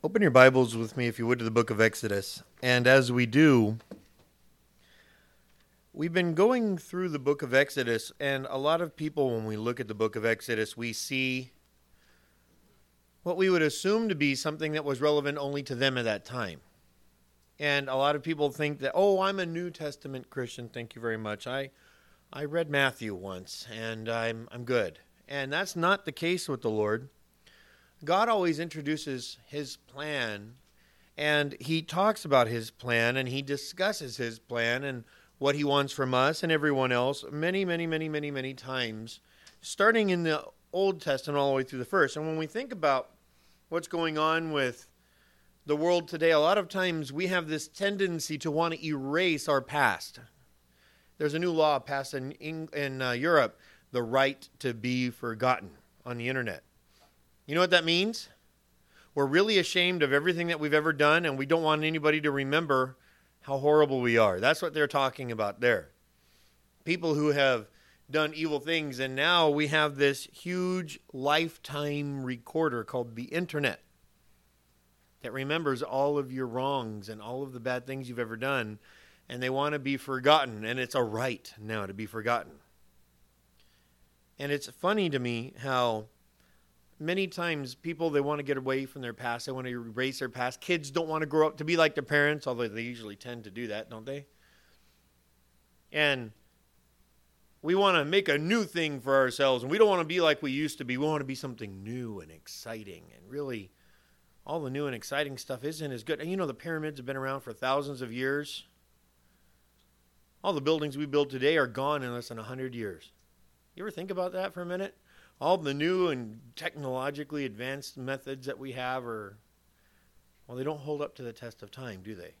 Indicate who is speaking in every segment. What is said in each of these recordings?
Speaker 1: Open your Bibles with me, if you would, to the book of Exodus. And as we do, we've been going through the book of Exodus, and a lot of people, when we look at the book of Exodus, we see what we would assume to be something that was relevant only to them at that time. And a lot of people think that, oh, I'm a New Testament Christian, thank you very much. I read Matthew once, and I'm good. And that's not the case with the Lord. God always introduces his plan, and he talks about his plan, and he discusses his plan and what he wants from us and everyone else many times, starting in the Old Testament all the way through the First. And when we think about what's going on with the world today, a lot of times we have this tendency to want to erase our past. There's a new law passed in Europe, the right to be forgotten on the internet. You know what that means? We're really ashamed of everything that we've ever done, and we don't want anybody to remember how horrible we are. That's what they're talking about there. People who have done evil things, and now we have this huge lifetime recorder called the internet that remembers all of your wrongs and all of the bad things you've ever done, and they want to be forgotten, and it's a right now to be forgotten. And it's funny to me how many times people, they want to get away from their past. They want to erase their past. Kids don't want to grow up to be like their parents, although they usually tend to do that, don't they? And we want to make a new thing for ourselves, and we don't want to be like we used to be. We want to be something new and exciting. And really, all the new and exciting stuff isn't as good. And you know, the pyramids have been around for thousands of years. All the buildings we build today are gone in less than 100 years. You ever think about that for a minute? All the new and technologically advanced methods that we have they don't hold up to the test of time, do they?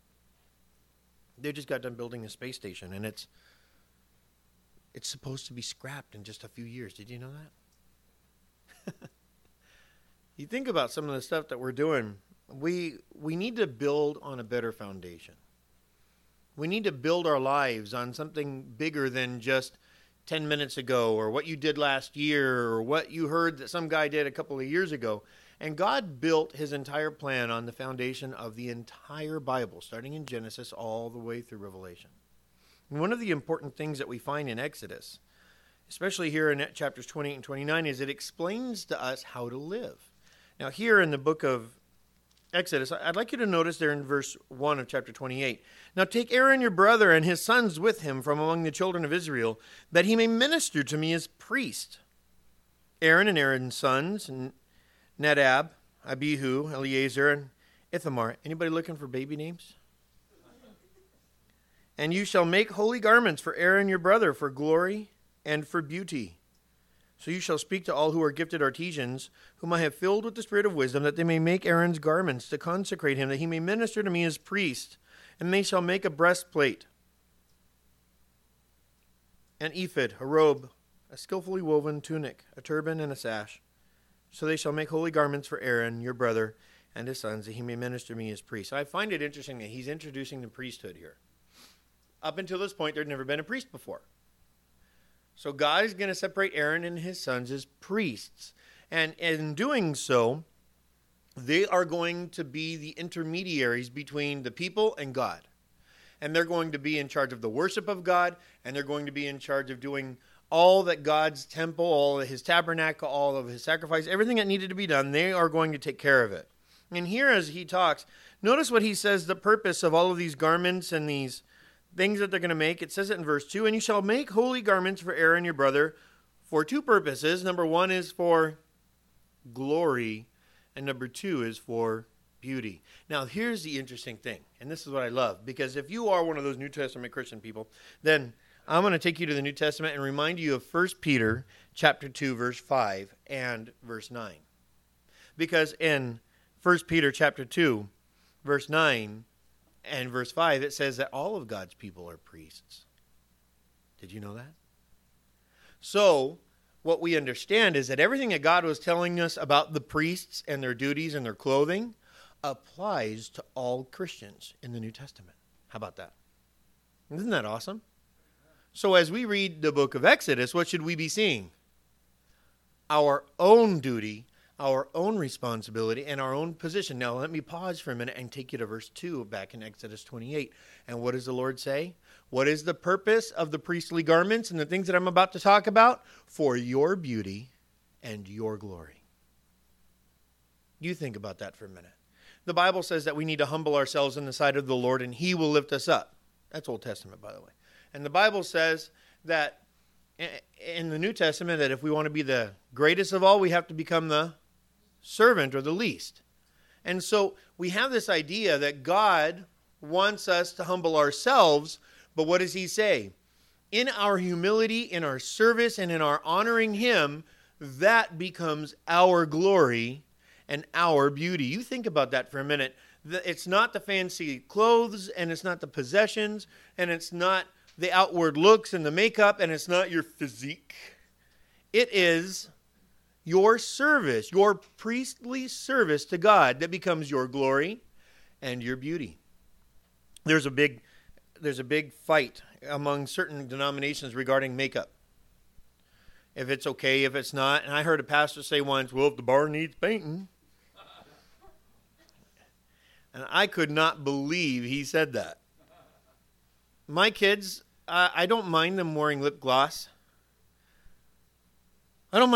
Speaker 1: They just got done building a space station, and it's supposed to be scrapped in just a few years. Did you know that? You think about some of the stuff that we're doing. We need to build on a better foundation. We need to build our lives on something bigger than just 10 minutes ago, or what you did last year, or what you heard that some guy did a couple of years ago. And God built his entire plan on the foundation of the entire Bible, starting in Genesis all the way through Revelation. And one of the important things that we find in Exodus, especially here in chapters 28 and 29, is it explains to us how to live. Now, here in the book of Exodus, I'd like you to notice there in verse 1 of chapter 28. Now take Aaron your brother and his sons with him from among the children of Israel, that he may minister to me as priest. Aaron and Aaron's sons, Nadab, Abihu, Eleazar, and Ithamar. Anybody looking for baby names? And you shall make holy garments for Aaron your brother, for glory and for beauty. So you shall speak to all who are gifted artisans, whom I have filled with the spirit of wisdom, that they may make Aaron's garments to consecrate him, that he may minister to me as priest. And they shall make a breastplate, an ephod, a robe, a skillfully woven tunic, a turban, and a sash. So they shall make holy garments for Aaron, your brother, and his sons, that he may minister to me as priest. I find it interesting that he's introducing the priesthood here. Up until this point, there'd never been a priest before. So God is going to separate Aaron and his sons as priests. And in doing so, they are going to be the intermediaries between the people and God. And they're going to be in charge of the worship of God, and they're going to be in charge of doing all that God's temple, all of his tabernacle, all of his sacrifice, everything that needed to be done, they are going to take care of it. And here as he talks, notice what he says the purpose of all of these garments and these things that they're going to make. It says it in verse 2, and you shall make holy garments for Aaron your brother for two purposes. Number one is for glory, and number two is for beauty. Now, here's the interesting thing, and this is what I love, because if you are one of those New Testament Christian people, then I'm going to take you to the New Testament and remind you of 1 Peter chapter 2, verse 5 and verse 9. Because in 1 Peter chapter 2, verse 9, and verse 5, it says that all of God's people are priests. Did you know that? So, what we understand is that everything that God was telling us about the priests and their duties and their clothing applies to all Christians in the New Testament. How about that? Isn't that awesome? So as we read the book of Exodus, what should we be seeing? Our own duty, our own responsibility and our own position. Now, let me pause for a minute and take you to verse 2 back in Exodus 28. And what does the Lord say? What is the purpose of the priestly garments and the things that I'm about to talk about? For your beauty and your glory. You think about that for a minute. The Bible says that we need to humble ourselves in the sight of the Lord and He will lift us up. That's Old Testament, by the way. And the Bible says that in the New Testament that if we want to be the greatest of all, we have to become the servant or the least. And so we have this idea that God wants us to humble ourselves, but what does He say? In our humility, in our service, and in our honoring Him, that becomes our glory and our beauty. You think about that for a minute. It's not the fancy clothes, and it's not the possessions, and it's not the outward looks and the makeup, and it's not your physique. It is your service, your priestly service to God that becomes your glory and your beauty. There's a big fight among certain denominations regarding makeup. If it's okay, if it's not. And I heard a pastor say once, well, if the bar needs painting. And I could not believe he said that. My kids, I don't mind them wearing lip gloss. And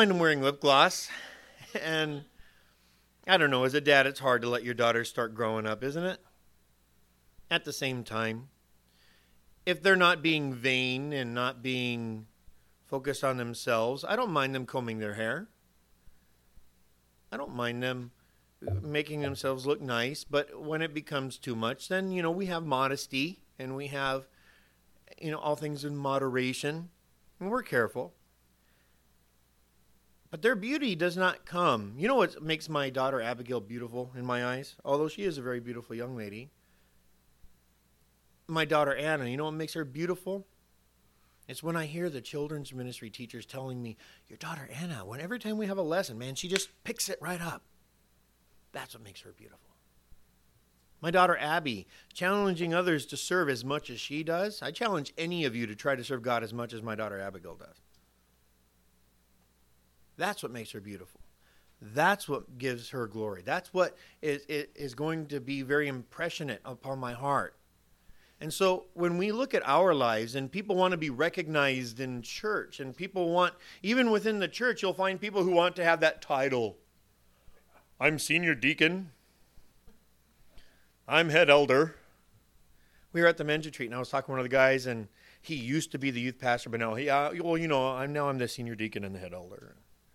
Speaker 1: I don't know, as a dad, it's hard to let your daughters start growing up, isn't it? At the same time, if they're not being vain and not being focused on themselves, I don't mind them combing their hair. I don't mind them making themselves look nice, but when it becomes too much, then, we have modesty and we have, all things in moderation, and we're careful. But their beauty does not come. You know what makes my daughter Abigail beautiful in my eyes? Although she is a very beautiful young lady. My daughter Anna, you know what makes her beautiful? It's when I hear the children's ministry teachers telling me, your daughter Anna, every time we have a lesson, man, she just picks it right up. That's what makes her beautiful. My daughter Abby, challenging others to serve as much as she does. I challenge any of you to try to serve God as much as my daughter Abigail does. That's what makes her beautiful. That's what gives her glory. That's what is going to be very impressionate upon my heart. And so when we look at our lives and people want to be recognized in church and people want, even within the church, you'll find people who want to have that title. I'm senior deacon. I'm head elder. We were at the men's retreat and I was talking to one of the guys and he used to be the youth pastor, but now I'm the senior deacon and the head elder.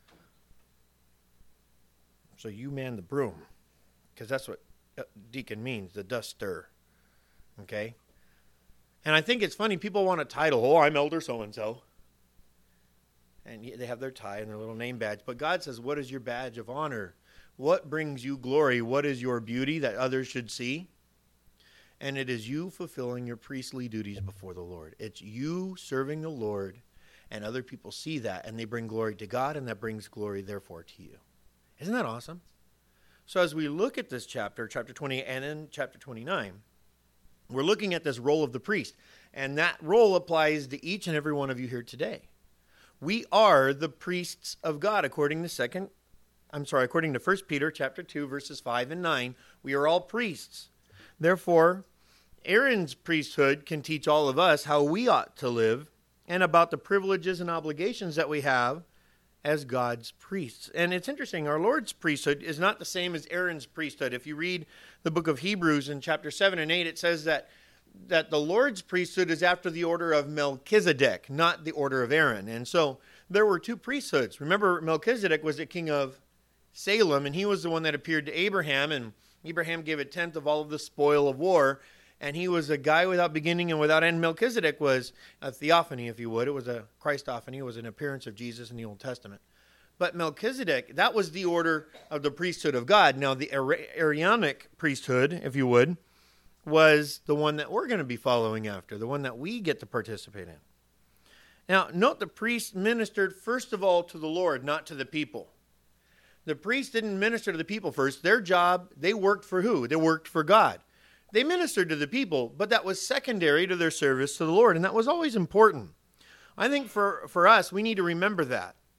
Speaker 1: So you man the broom, because that's what deacon means, the duster. Okay? And I think it's funny, people want a title. Oh, I'm elder so-and-so. And they have their tie and their little name badge. But God says, what is your badge of honor? What brings you glory? What is your beauty that others should see? And it is you fulfilling your priestly duties before the Lord. It's you serving the Lord, and other people see that, and they bring glory to God, and that brings glory, therefore, to you. Isn't that awesome? So as we look at this chapter 20, and in chapter 29, we're looking at this role of the priest. And that role applies to each and every one of you here today. We are the priests of God, according to 1 Peter chapter 2, verses 5 and 9. We are all priests. Therefore, Aaron's priesthood can teach all of us how we ought to live and about the privileges and obligations that we have as God's priests. And it's interesting, our Lord's priesthood is not the same as Aaron's priesthood. If you read the book of Hebrews in chapter 7 and 8, it says that the Lord's priesthood is after the order of Melchizedek, not the order of Aaron. And so there were two priesthoods. Remember, Melchizedek was the king of Salem, and he was the one that appeared to Abraham, and Abraham gave a tenth of all of the spoil of war. And he was a guy without beginning and without end. Melchizedek was a theophany, if you would. It was a Christophany. It was an appearance of Jesus in the Old Testament. But Melchizedek, that was the order of the priesthood of God. Now, the Aaronic priesthood, if you would, was the one that we're going to be following after, the one that we get to participate in. Now, note the priest ministered first of all to the Lord, not to the people. The priest didn't minister to the people first. Their job, they worked for who? They worked for God. They ministered to the people, but that was secondary to their service to the Lord, and that was always important. I think for us, we need to remember that.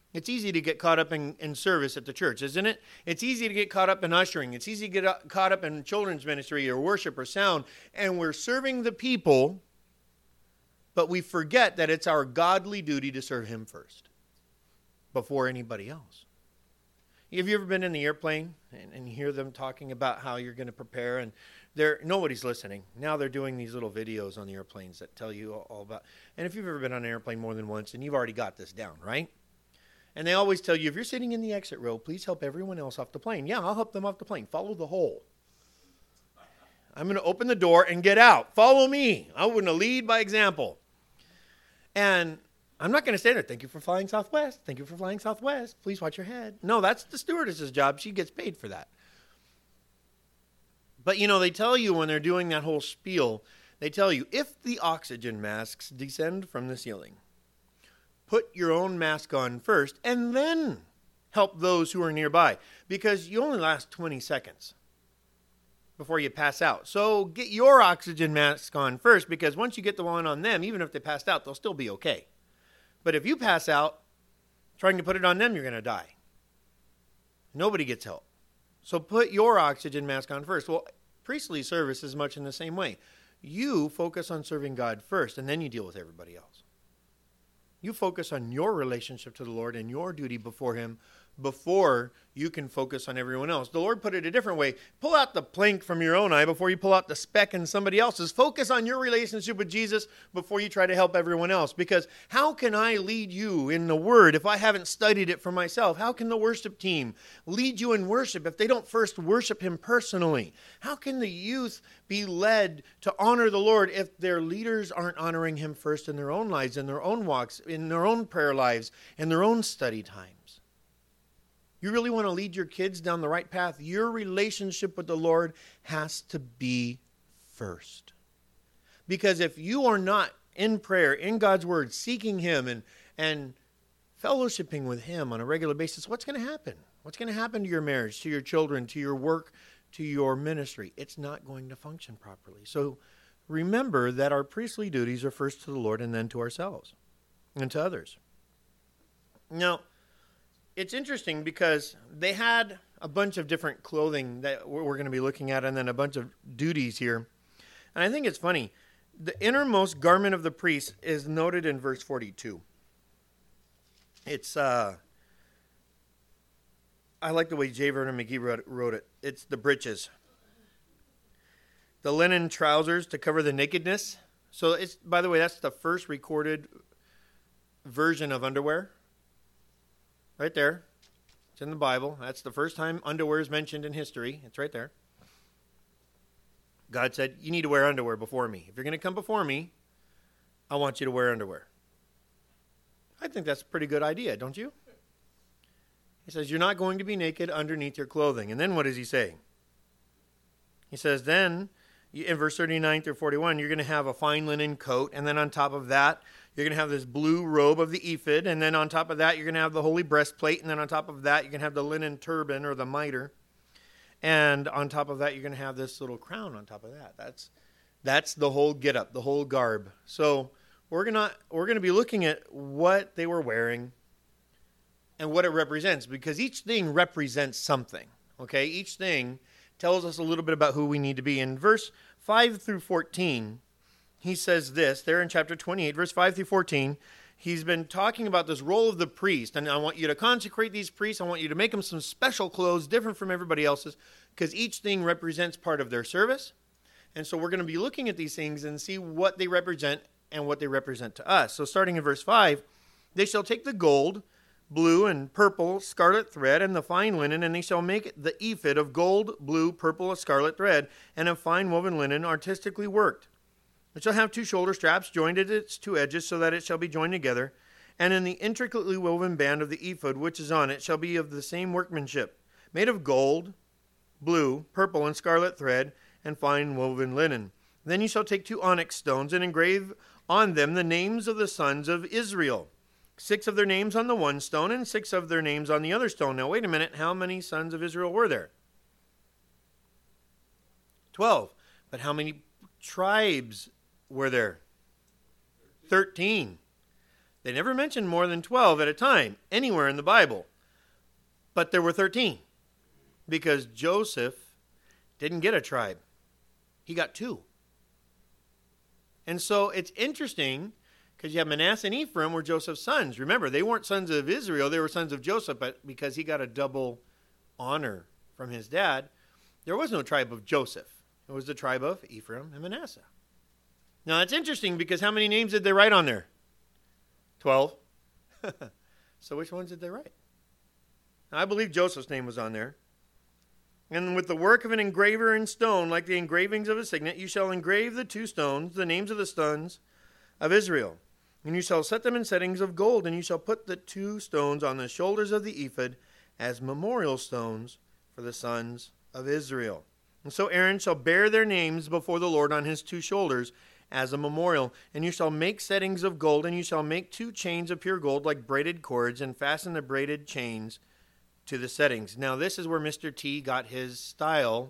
Speaker 1: It's easy to get caught up in service at the church, isn't it? It's easy to get caught up in ushering. It's easy to get caught up in children's ministry or worship or sound. And we're serving the people, but we forget that it's our godly duty to serve him first before anybody else. Have you ever been in the airplane and you hear them talking about how you're going to prepare, and nobody's listening. Now they're doing these little videos on the airplanes that tell you all about. And if you've ever been on an airplane more than once, and you've already got this down, right? And they always tell you, if you're sitting in the exit row, please help everyone else off the plane. Yeah, I'll help them off the plane. Follow the hole. I'm going to open the door and get out. Follow me. I'm going to lead by example. And I'm not going to say there, thank you for flying Southwest. Thank you for flying Southwest. Please watch your head. No, that's the stewardess's job. She gets paid for that. But, they tell you when they're doing that whole spiel, they tell you, if the oxygen masks descend from the ceiling, put your own mask on first and then help those who are nearby, because you only last 20 seconds before you pass out. So get your oxygen mask on first, because once you get the one on them, even if they passed out, they'll still be okay. But if you pass out trying to put it on them, you're going to die. Nobody gets help. So put your oxygen mask on first. Well, priestly service is much in the same way. You focus on serving God first, and then you deal with everybody else. You focus on your relationship to the Lord and your duty before him before you can focus on everyone else. The Lord put it a different way. Pull out the plank from your own eye before you pull out the speck in somebody else's. Focus on your relationship with Jesus before you try to help everyone else. Because how can I lead you in the Word if I haven't studied it for myself? How can the worship team lead you in worship if they don't first worship him personally? How can the youth be led to honor the Lord if their leaders aren't honoring him first in their own lives, in their own walks, in their own prayer lives, in their own study times? You really want to lead your kids down the right path? Your relationship with the Lord has to be first. Because if you are not in prayer, in God's Word, seeking him and fellowshipping with him on a regular basis, what's going to happen? What's going to happen to your marriage, to your children, to your work, to your ministry? It's not going to function properly. So remember that our priestly duties are first to the Lord and then to ourselves and to others. Now, it's interesting because they had a bunch of different clothing that we're going to be looking at, and then a bunch of duties here. And I think it's funny. The innermost garment of the priest is noted in verse 42. It's, I like the way J. Vernon McGee wrote it. It's the breeches. The linen trousers to cover the nakedness. So it's, by the way, that's the first recorded version of underwear. Right there. It's in the Bible. That's the first time underwear is mentioned in history. It's right there. God said, you need to wear underwear before me. If you're going to come before me, I want you to wear underwear. I think that's a pretty good idea, don't you? He says, you're not going to be naked underneath your clothing. And then what does he say? He says, then, in verse 39 through 41, you're going to have a fine linen coat, and then on top of that, you're going to have this blue robe of the ephod, and then on top of that, you're going to have the holy breastplate, and then on top of that, you're going to have the linen turban or the mitre, and on top of that, you're going to have this little crown on top of that. That's the whole get-up, the whole garb. So we're going to be looking at what they were wearing and what it represents, because each thing represents something. Okay, each thing tells us a little bit about who we need to be. In verse 5 through 14. He says this, there in chapter 28, verse 5 through 14, he's been talking about this role of the priest, and I want you to consecrate these priests, I want you to make them some special clothes, different from everybody else's, because each thing represents part of their service, and so we're going to be looking at these things and see what they represent and what they represent to us. So starting in verse 5, they shall take the gold, blue, and purple, scarlet thread, and the fine linen, and they shall make the ephod of gold, blue, purple, and scarlet thread, and of fine woven linen, artistically worked. It shall have 2 shoulder straps joined at its 2 edges, so that it shall be joined together. And in the intricately woven band of the ephod which is on it shall be of the same workmanship, made of gold, blue, purple, and scarlet thread, and fine woven linen. Then you shall take 2 onyx stones and engrave on them the names of the sons of Israel, 6 of their names on the one stone and 6 of their names on the other stone. Now wait a minute, how many sons of Israel were there? 12. But how many tribes were there? 13. They never mentioned more than 12 at a time anywhere in the Bible. But there were 13 because Joseph didn't get a tribe. He got 2. And so it's interesting because you have Manasseh and Ephraim were Joseph's sons. Remember, they weren't sons of Israel. They were sons of Joseph, but because he got a double honor from his dad, there was no tribe of Joseph. It was the tribe of Ephraim and Manasseh. Now, that's interesting because how many names did they write on there? 12. So which ones did they write? Now, I believe Joseph's name was on there. And with the work of an engraver in stone, like the engravings of a signet, you shall engrave the 2 stones, the names of the sons of Israel. And you shall set them in settings of gold, and you shall put the 2 stones on the shoulders of the ephod as memorial stones for the sons of Israel. And so Aaron shall bear their names before the Lord on his 2 shoulders as a memorial. And you shall make settings of gold, and you shall make 2 chains of pure gold like braided cords, and fasten the braided chains to the settings. Now, this is where Mr. T got his style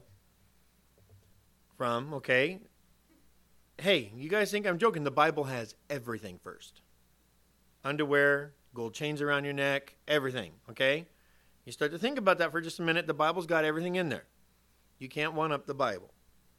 Speaker 1: from, okay? Hey, you guys think I'm joking? The Bible has everything first. Underwear, gold chains around your neck, everything, okay? You start to think about that for just a minute. The Bible's got everything in there. You can't one-up the Bible.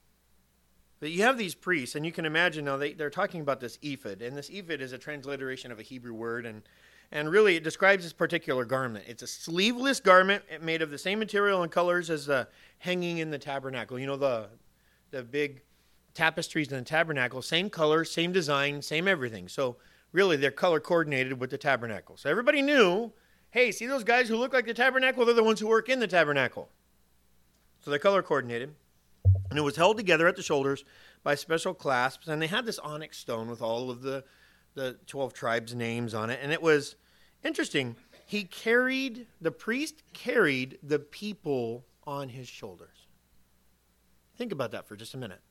Speaker 1: But you have these priests, and you can imagine now they're talking about this ephod, and this ephod is a transliteration of a Hebrew word, and really it describes this particular garment. It's a sleeveless garment made of the same material and colors as the hanging in the tabernacle. You know, the big tapestries in the tabernacle, same color, same design, same everything. So really they're color coordinated with the tabernacle. So everybody knew, hey, see those guys who look like the tabernacle? They're the ones who work in the tabernacle. So they're color coordinated. And it was held together at the shoulders by special clasps. And they had this onyx stone with all of the 12 tribes' names on it. And it was interesting. The priest carried the people on his shoulders. Think about that for just a minute.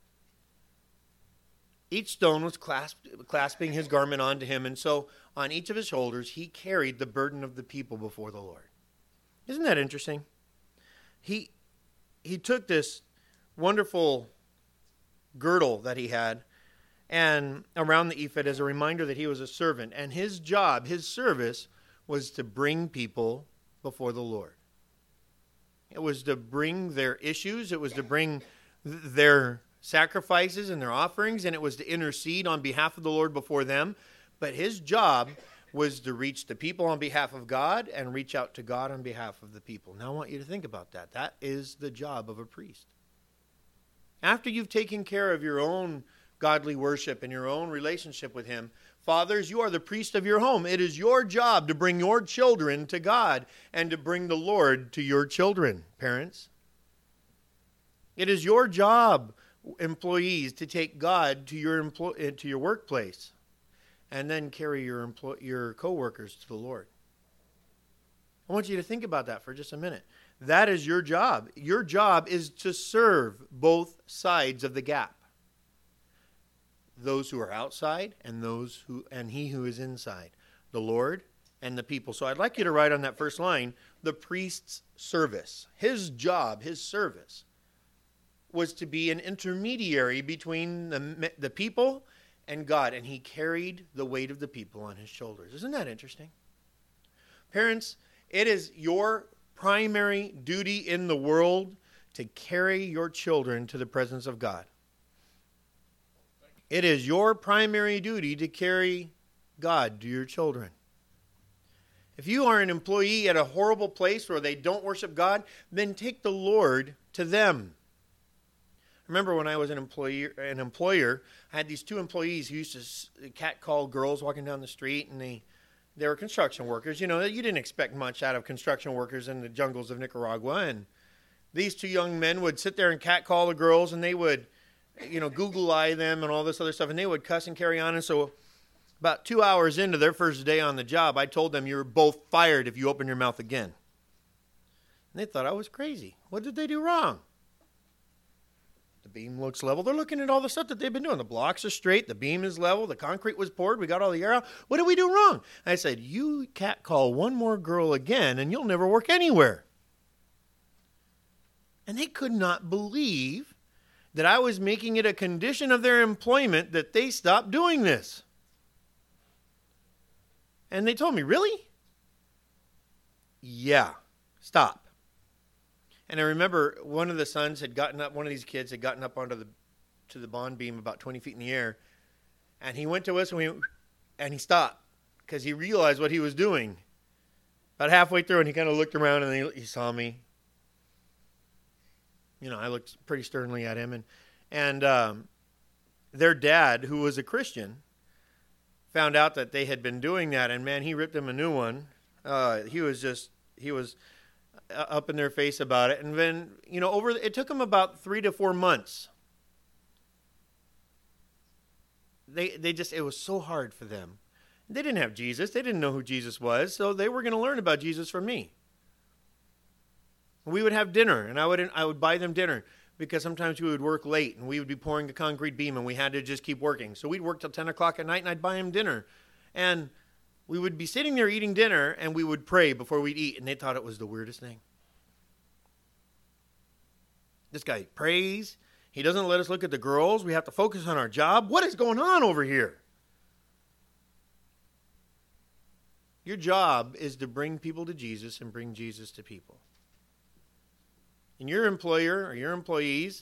Speaker 1: Each stone was clasping his garment onto him. And so on each of his shoulders, he carried the burden of the people before the Lord. Isn't that interesting? He took this wonderful girdle that he had and around the ephod as a reminder that he was a servant. And his job, his service, was to bring people before the Lord. It was to bring their issues. It was to bring their sacrifices and their offerings, and it was to intercede on behalf of the Lord before them. But his job was to reach the people on behalf of God and reach out to God on behalf of the people. Now I want you to think about that. That is the job of a priest. After you've taken care of your own godly worship and your own relationship with him, fathers, you are the priest of your home. It is your job to bring your children to God and to bring the Lord to your children, parents. It is your job, employees, to take God to your workplace and then carry your co-workers to the Lord. I want you to think about that for just a minute. That is your job. Your job is to serve both sides of the gap. Those who are outside and he who is inside. The Lord and the people. So I'd like you to write on that first line, the priest's service. His job, his service, was to be an intermediary between the people and God. And he carried the weight of the people on his shoulders. Isn't that interesting? Parents, it is your primary duty in the world to carry your children to the presence of God. It is your primary duty to carry God to your children. If you are an employee at a horrible place where they don't worship God, then take the Lord to them. Remember when I was an employer, I had these 2 employees who used to catcall girls walking down the street, and they were construction workers. You know, you didn't expect much out of construction workers in the jungles of Nicaragua. And these 2 young men would sit there and catcall the girls, and they would, Google eye them and all this other stuff, and they would cuss and carry on. And so about 2 hours into their first day on the job, I told them, you're both fired if you open your mouth again. And they thought I was crazy. What did they do wrong? The beam looks level. They're looking at all the stuff that they've been doing. The blocks are straight. The beam is level. The concrete was poured. We got all the air out. What did we do wrong? I said, you catcall one more girl again and you'll never work anywhere. And they could not believe that I was making it a condition of their employment that they stop doing this. And they told me, really? Yeah, stop. And I remember one of the sons had gotten up, one of these kids had gotten up onto the bond beam about 20 feet in the air. And he went to us and he stopped because he realized what he was doing. About halfway through, and he kind of looked around and he saw me. I looked pretty sternly at him. And their dad, who was a Christian, found out that they had been doing that. And, man, he ripped him a new one. He was up in their face about it. And then, it took him about 3 to 4 months. It was so hard for them. They didn't have Jesus. They didn't know who Jesus was. So they were going to learn about Jesus from me. We would have dinner, and I would buy them dinner because sometimes we would work late, and we would be pouring a concrete beam, and we had to just keep working. So we'd work till 10 o'clock at night, and I'd buy them dinner. And we would be sitting there eating dinner, and we would pray before we'd eat, and they thought it was the weirdest thing. This guy prays. He doesn't let us look at the girls. We have to focus on our job. What is going on over here? Your job is to bring people to Jesus and bring Jesus to people. And your employer or your employees,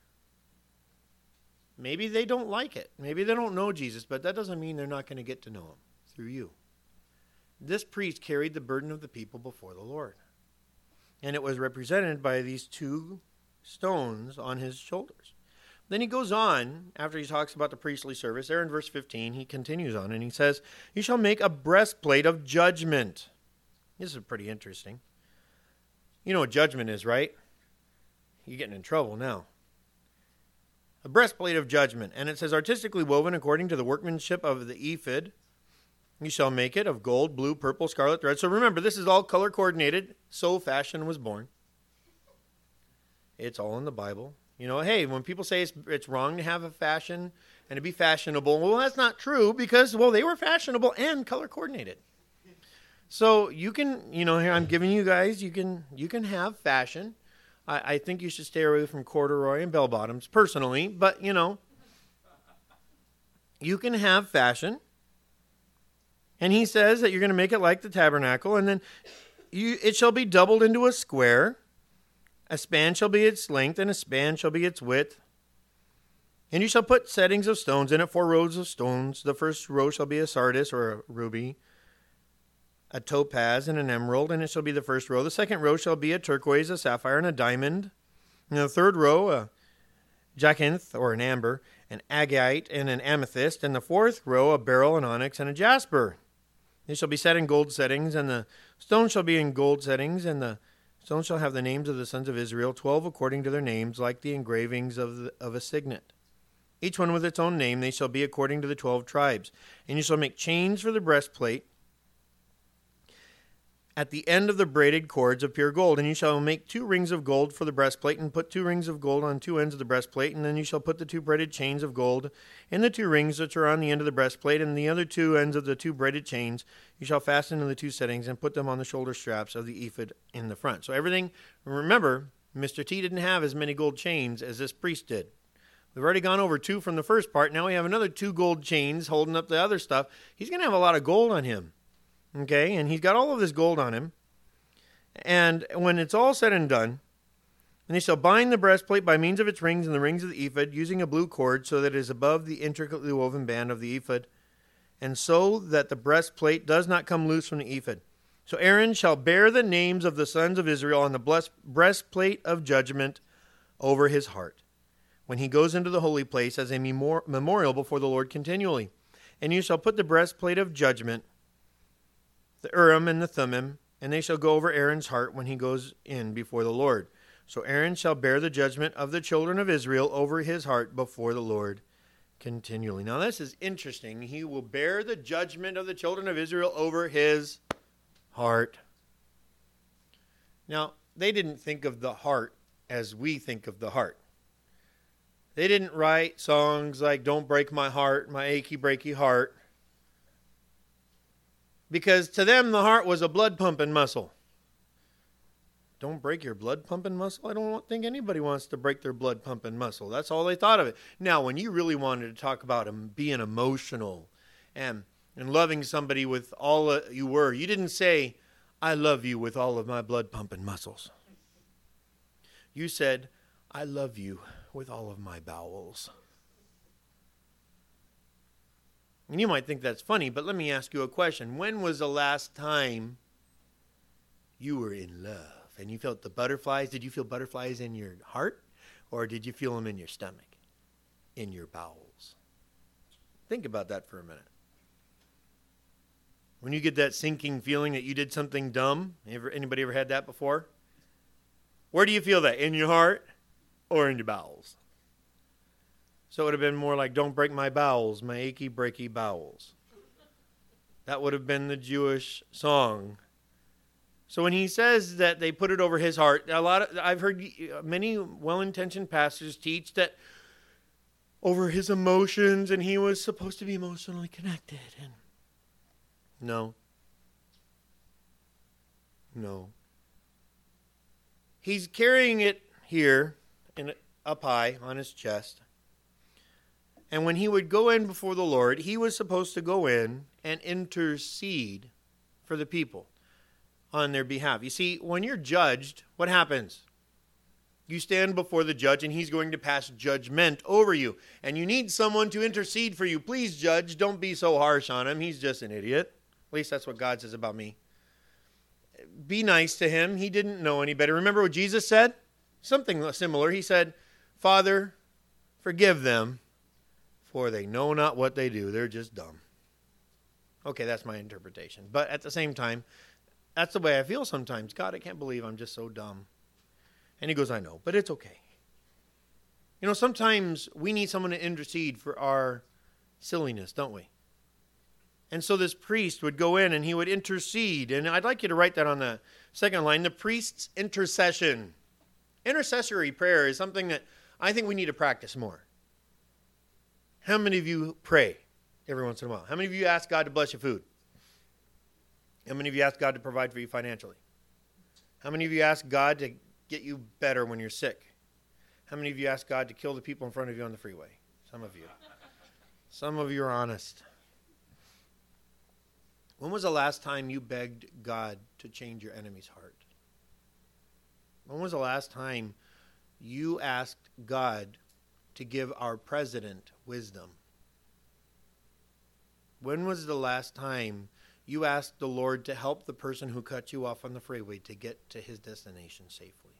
Speaker 1: maybe they don't like it. Maybe they don't know Jesus, but that doesn't mean they're not going to get to know him through you. This priest carried the burden of the people before the Lord. And it was represented by these 2 stones on his shoulders. Then he goes on, after he talks about the priestly service, there in verse 15, he continues on and he says, "You shall make a breastplate of judgment." This is pretty interesting. You know what judgment is, right? You're getting in trouble now. A breastplate of judgment. And it says, artistically woven according to the workmanship of the ephod. You shall make it of gold, blue, purple, scarlet thread. So remember, this is all color coordinated. So fashion was born. It's all in the Bible. Hey, when people say it's wrong to have a fashion and to be fashionable, well, that's not true because, they were fashionable and color coordinated. So you can, here I'm giving you guys, you can have fashion. I think you should stay away from corduroy and bell bottoms personally, but, you can have fashion. And he says that you're going to make it like the tabernacle, and then it shall be doubled into a square. A span shall be its length, and a span shall be its width. And you shall put settings of stones in it, 4 rows of stones. The first row shall be a sardius or a ruby, a topaz, and an emerald, and it shall be the first row. The second row shall be a turquoise, a sapphire, and a diamond. And the third row, a jacinth or an amber, an agate, and an amethyst. And the fourth row, a beryl, an onyx, and a jasper. They shall be set in gold settings, and the stones shall be in gold settings, and the stones shall have the names of the sons of Israel, 12 according to their names, like the engravings of a signet. Each one with its own name. They shall be according to the 12 tribes. And you shall make chains for the breastplate at the end of the braided cords of pure gold. And you shall make 2 rings of gold for the breastplate, and put 2 rings of gold on 2 ends of the breastplate. And then you shall put the 2 braided chains of gold in the 2 rings which are on the end of the breastplate, and the other 2 ends of the 2 braided chains you shall fasten in the 2 settings, and put them on the shoulder straps of the ephod in the front. So everything, remember, Mr. T didn't have as many gold chains as this priest did. We've already gone over 2 from the first part. Now we have another 2 gold chains holding up the other stuff. He's going to have a lot of gold on him. Okay, and he's got all of this gold on him. And when it's all said and done, and they shall bind the breastplate by means of its rings and the rings of the ephod, using a blue cord, so that it is above the intricately woven band of the ephod, and so that the breastplate does not come loose from the ephod. So Aaron shall bear the names of the sons of Israel on the breastplate of judgment over his heart, when he goes into the holy place as a memorial before the Lord continually. And you shall put the breastplate of judgment, the Urim and the Thummim, and they shall go over Aaron's heart when he goes in before the Lord. So Aaron shall bear the judgment of the children of Israel over his heart before the Lord continually. Now this is interesting. He will bear the judgment of the children of Israel over his heart. Now, they didn't think of the heart as we think of the heart. They didn't write songs like "Don't Break My Heart, My Achy Breaky Heart," because to them the heart was a blood pumping muscle. Don't break your blood pumping muscle? I don't think anybody wants to break their blood pumping muscle. That's all they thought of it. Now, when you really wanted to talk about being emotional and and loving somebody with all you were. You didn't say, I love you with all of my blood pumping muscles. You said, I love you with all of my bowels. And you might think that's funny, but let me ask you a question. When was the last time you were in love and you felt the butterflies? Did you feel butterflies in your heart, or did you feel them in your stomach, in your bowels? Think about that for a minute. When you get that sinking feeling that you did something dumb, anybody ever had that before? Where do you feel that? In your heart or in your bowels? So it would have been more like, don't break my bowels, my achy, breaky bowels. That would have been the Jewish song. So when he says that they put it over his heart, I've heard many well-intentioned pastors teach that over his emotions, and he was supposed to be emotionally connected. And no. He's carrying it here up high on his chest. And when he would go in before the Lord, he was supposed to go in and intercede for the people on their behalf. You see, when you're judged, what happens? You stand before the judge, and he's going to pass judgment over you. And you need someone to intercede for you. Please, judge, don't be so harsh on him. He's just an idiot. At least that's what God says about me. Be nice to him. He didn't know any better. Remember what Jesus said? Something similar. He said, Father, forgive them, for they know not what they do. They're just dumb. Okay, that's my interpretation. But at the same time, that's the way I feel sometimes. God, I can't believe I'm just so dumb. And he goes, I know, but it's okay. You know, sometimes we need someone to intercede for our silliness, don't we? And so this priest would go in and he would intercede. And I'd like you to write that on the second line, the priest's intercession. Intercessory prayer is something that I think we need to practice more. How many of you pray every once in a while? How many of you ask God to bless your food? How many of you ask God to provide for you financially? How many of you ask God to get you better when you're sick? How many of you ask God to kill the people in front of you on the freeway? Some of you. Some of you are honest. When was the last time you begged God to change your enemy's heart? When was the last time you asked God to give our president wisdom? When was the last time you asked the Lord to help the person who cut you off on the freeway to get to his destination safely?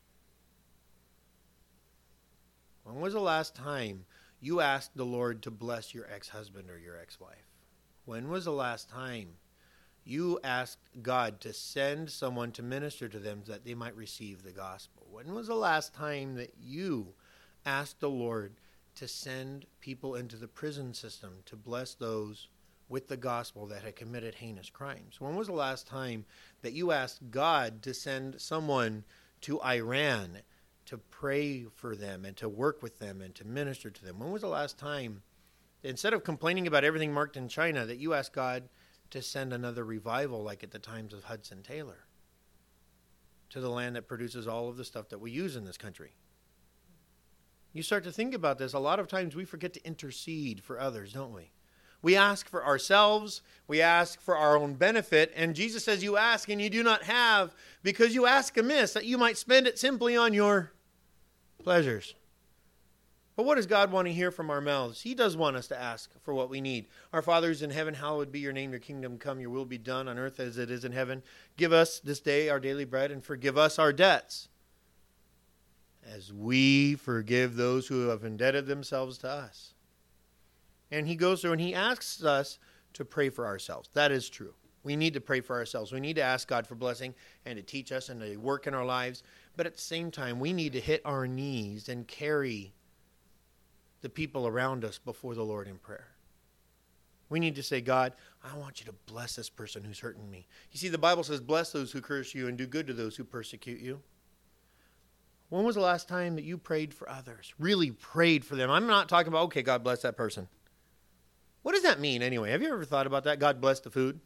Speaker 1: When was the last time you asked the Lord to bless your ex-husband or your ex-wife? When was the last time you asked God to send someone to minister to them so that they might receive the gospel? When was the last time that you asked the Lord to send people into the prison system to bless those with the gospel that had committed heinous crimes? When was the last time that you asked God to send someone to Iran to pray for them and to work with them and to minister to them? When was the last time, instead of complaining about everything marked in China, that you asked God to send another revival like at the times of Hudson Taylor to the land that produces all of the stuff that we use in this country? You start to think about this. A lot of times we forget to intercede for others, don't we? We ask for ourselves. We ask for our own benefit. And Jesus says, you ask and you do not have because you ask amiss, that you might spend it simply on your pleasures. But what does God want to hear from our mouths? He does want us to ask for what we need. Our Father who's in heaven, hallowed be your name. Your kingdom come, your will be done on earth as it is in heaven. Give us this day our daily bread and forgive us our debts, as we forgive those who have indebted themselves to us. And he goes through and he asks us to pray for ourselves. That is true. We need to pray for ourselves. We need to ask God for blessing and to teach us and to work in our lives. But at the same time, we need to hit our knees and carry the people around us before the Lord in prayer. We need to say, God, I want you to bless this person who's hurting me. You see, the Bible says, bless those who curse you and do good to those who persecute you. When was the last time that you prayed for others? Really prayed for them? I'm not talking about, okay, God bless that person. What does that mean anyway? Have you ever thought about that? God bless the food?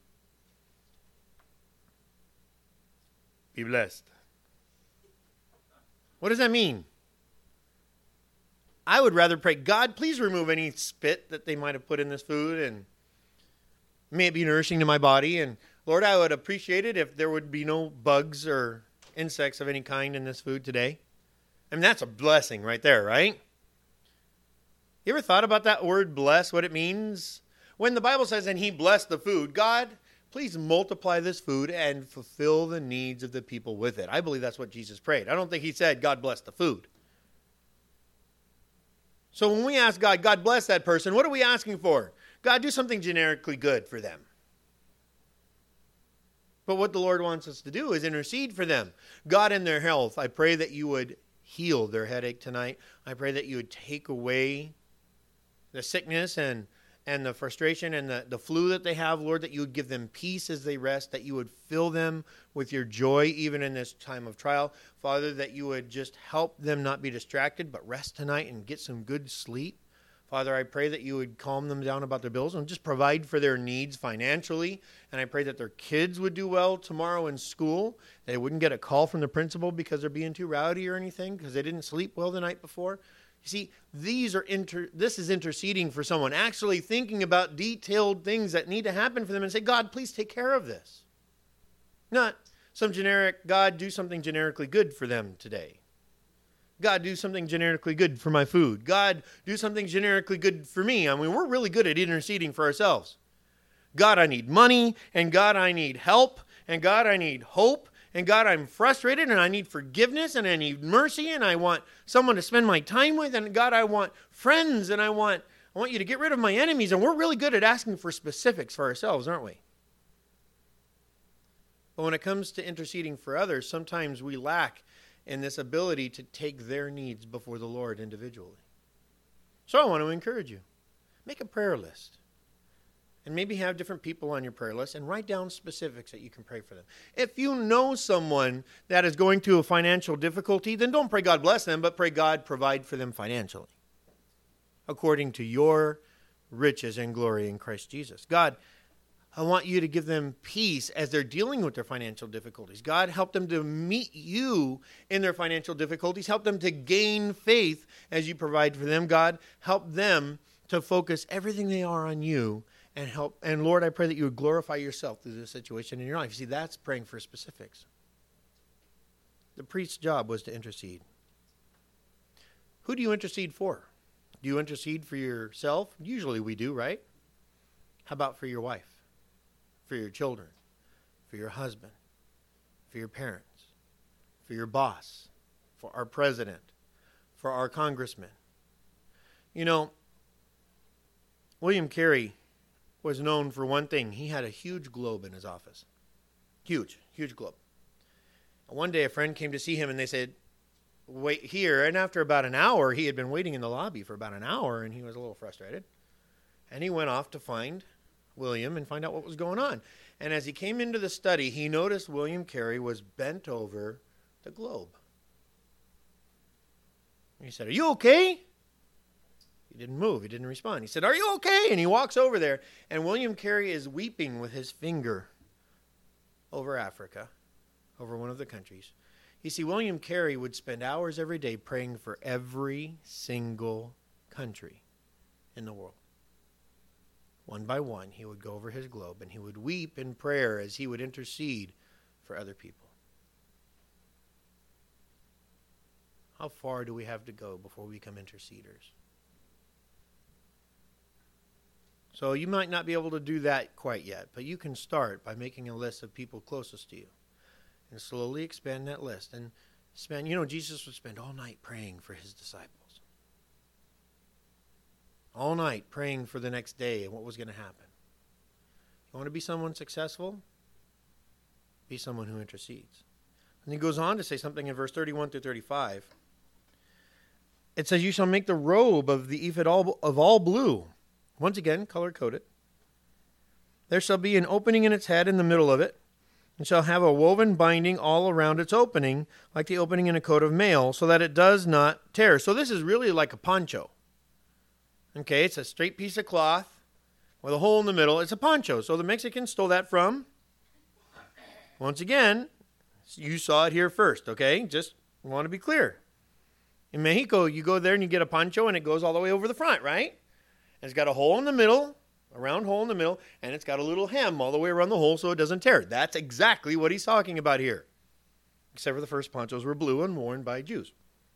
Speaker 1: Be blessed. What does that mean? I would rather pray, God, please remove any spit that they might have put in this food, and May it be nourishing to my body. And Lord, I would appreciate it if there would be no bugs or insects of any kind in this food today. I mean, that's a blessing right there, right? You ever thought about that word bless, what it means? When the Bible says, and he blessed the food, God, please multiply this food and fulfill the needs of the people with it. I believe that's what Jesus prayed. I don't think he said, God bless the food. So when we ask God, God bless that person, what are we asking for? God, do something generically good for them. But what the Lord wants us to do is intercede for them. God, in their health, I pray that you would heal their headache tonight. I pray that you would take away the sickness and the frustration and the flu that they have, Lord, that you would give them peace as they rest, that you would fill them with your joy even in this time of trial. Father, that you would just help them not be distracted, but rest tonight and get some good sleep. Father, I pray that you would calm them down about their bills and just provide for their needs financially. And I pray that their kids would do well tomorrow in school. They wouldn't get a call from the principal because they're being too rowdy or anything because they didn't sleep well the night before. You see, this is interceding for someone, actually thinking about detailed things that need to happen for them and say, God, please take care of this. Not some generic, God, do something generically good for them today. God, do something generically good for my food. God, do something generically good for me. I mean, we're really good at interceding for ourselves. God, I need money, and God, I need help, and God, I need hope, and God, I'm frustrated, and I need forgiveness, and I need mercy, and I want someone to spend my time with, and God, I want friends, and I want you to get rid of my enemies, and we're really good at asking for specifics for ourselves, aren't we? But when it comes to interceding for others, sometimes we lack in this ability to take their needs before the Lord individually. So I want to encourage you. Make a prayer list. And maybe have different people on your prayer list and write down specifics that you can pray for them. If you know someone that is going through a financial difficulty, then don't pray God bless them, but pray God provide for them financially, according to your riches and glory in Christ Jesus. God, I want you to give them peace as they're dealing with their financial difficulties. God, help them to meet you in their financial difficulties. Help them to gain faith as you provide for them. God, help them to focus everything they are on you and help. And Lord, I pray that you would glorify yourself through this situation in your life. See, that's praying for specifics. The priest's job was to intercede. Who do you intercede for? Do you intercede for yourself? Usually we do, right? How about for your wife? For your children, for your husband, for your parents, for your boss, for our president, for our congressman. You know, William Carey was known for one thing. He had a huge globe in his office. Huge globe. And one day a friend came to see him and they said, wait here. And after about an hour, he had been waiting in the lobby for about an hour and he was a little frustrated. And he went off to find William and find out what was going on. And as he came into the study, he noticed William Carey was bent over the globe. He said, "Are you okay?" He didn't move. He didn't respond. He said, "Are you okay?" And he walks over there, and William Carey is weeping with his finger over Africa, over one of the countries. You see, William Carey would spend hours every day praying for every single country in the world. One by one, he would go over his globe and he would weep in prayer as he would intercede for other people. How far do we have to go before we become interceders? So you might not be able to do that quite yet, but you can start by making a list of people closest to you and slowly expand that list. And Jesus would spend all night praying for his disciples. All night praying for the next day and what was going to happen. You want to be someone successful? Be someone who intercedes. And he goes on to say something in verse 31 through 35. It says, "You shall make the robe of the ephod of all blue." Once again, color-coded. "There shall be an opening in its head in the middle of it, and shall have a woven binding all around its opening, like the opening in a coat of mail, so that it does not tear." So this is really like a poncho. Okay, it's a straight piece of cloth with a hole in the middle. It's a poncho. So the Mexicans stole that from, once again, you saw it here first, okay? Just want to be clear. In Mexico, you go there and you get a poncho and it goes all the way over the front, right? And it's got a hole in the middle A round hole in the middle, and it's got a little hem all the way around the hole so it doesn't tear. That's exactly what he's talking about here. Except for the first ponchos were blue and worn by Jews.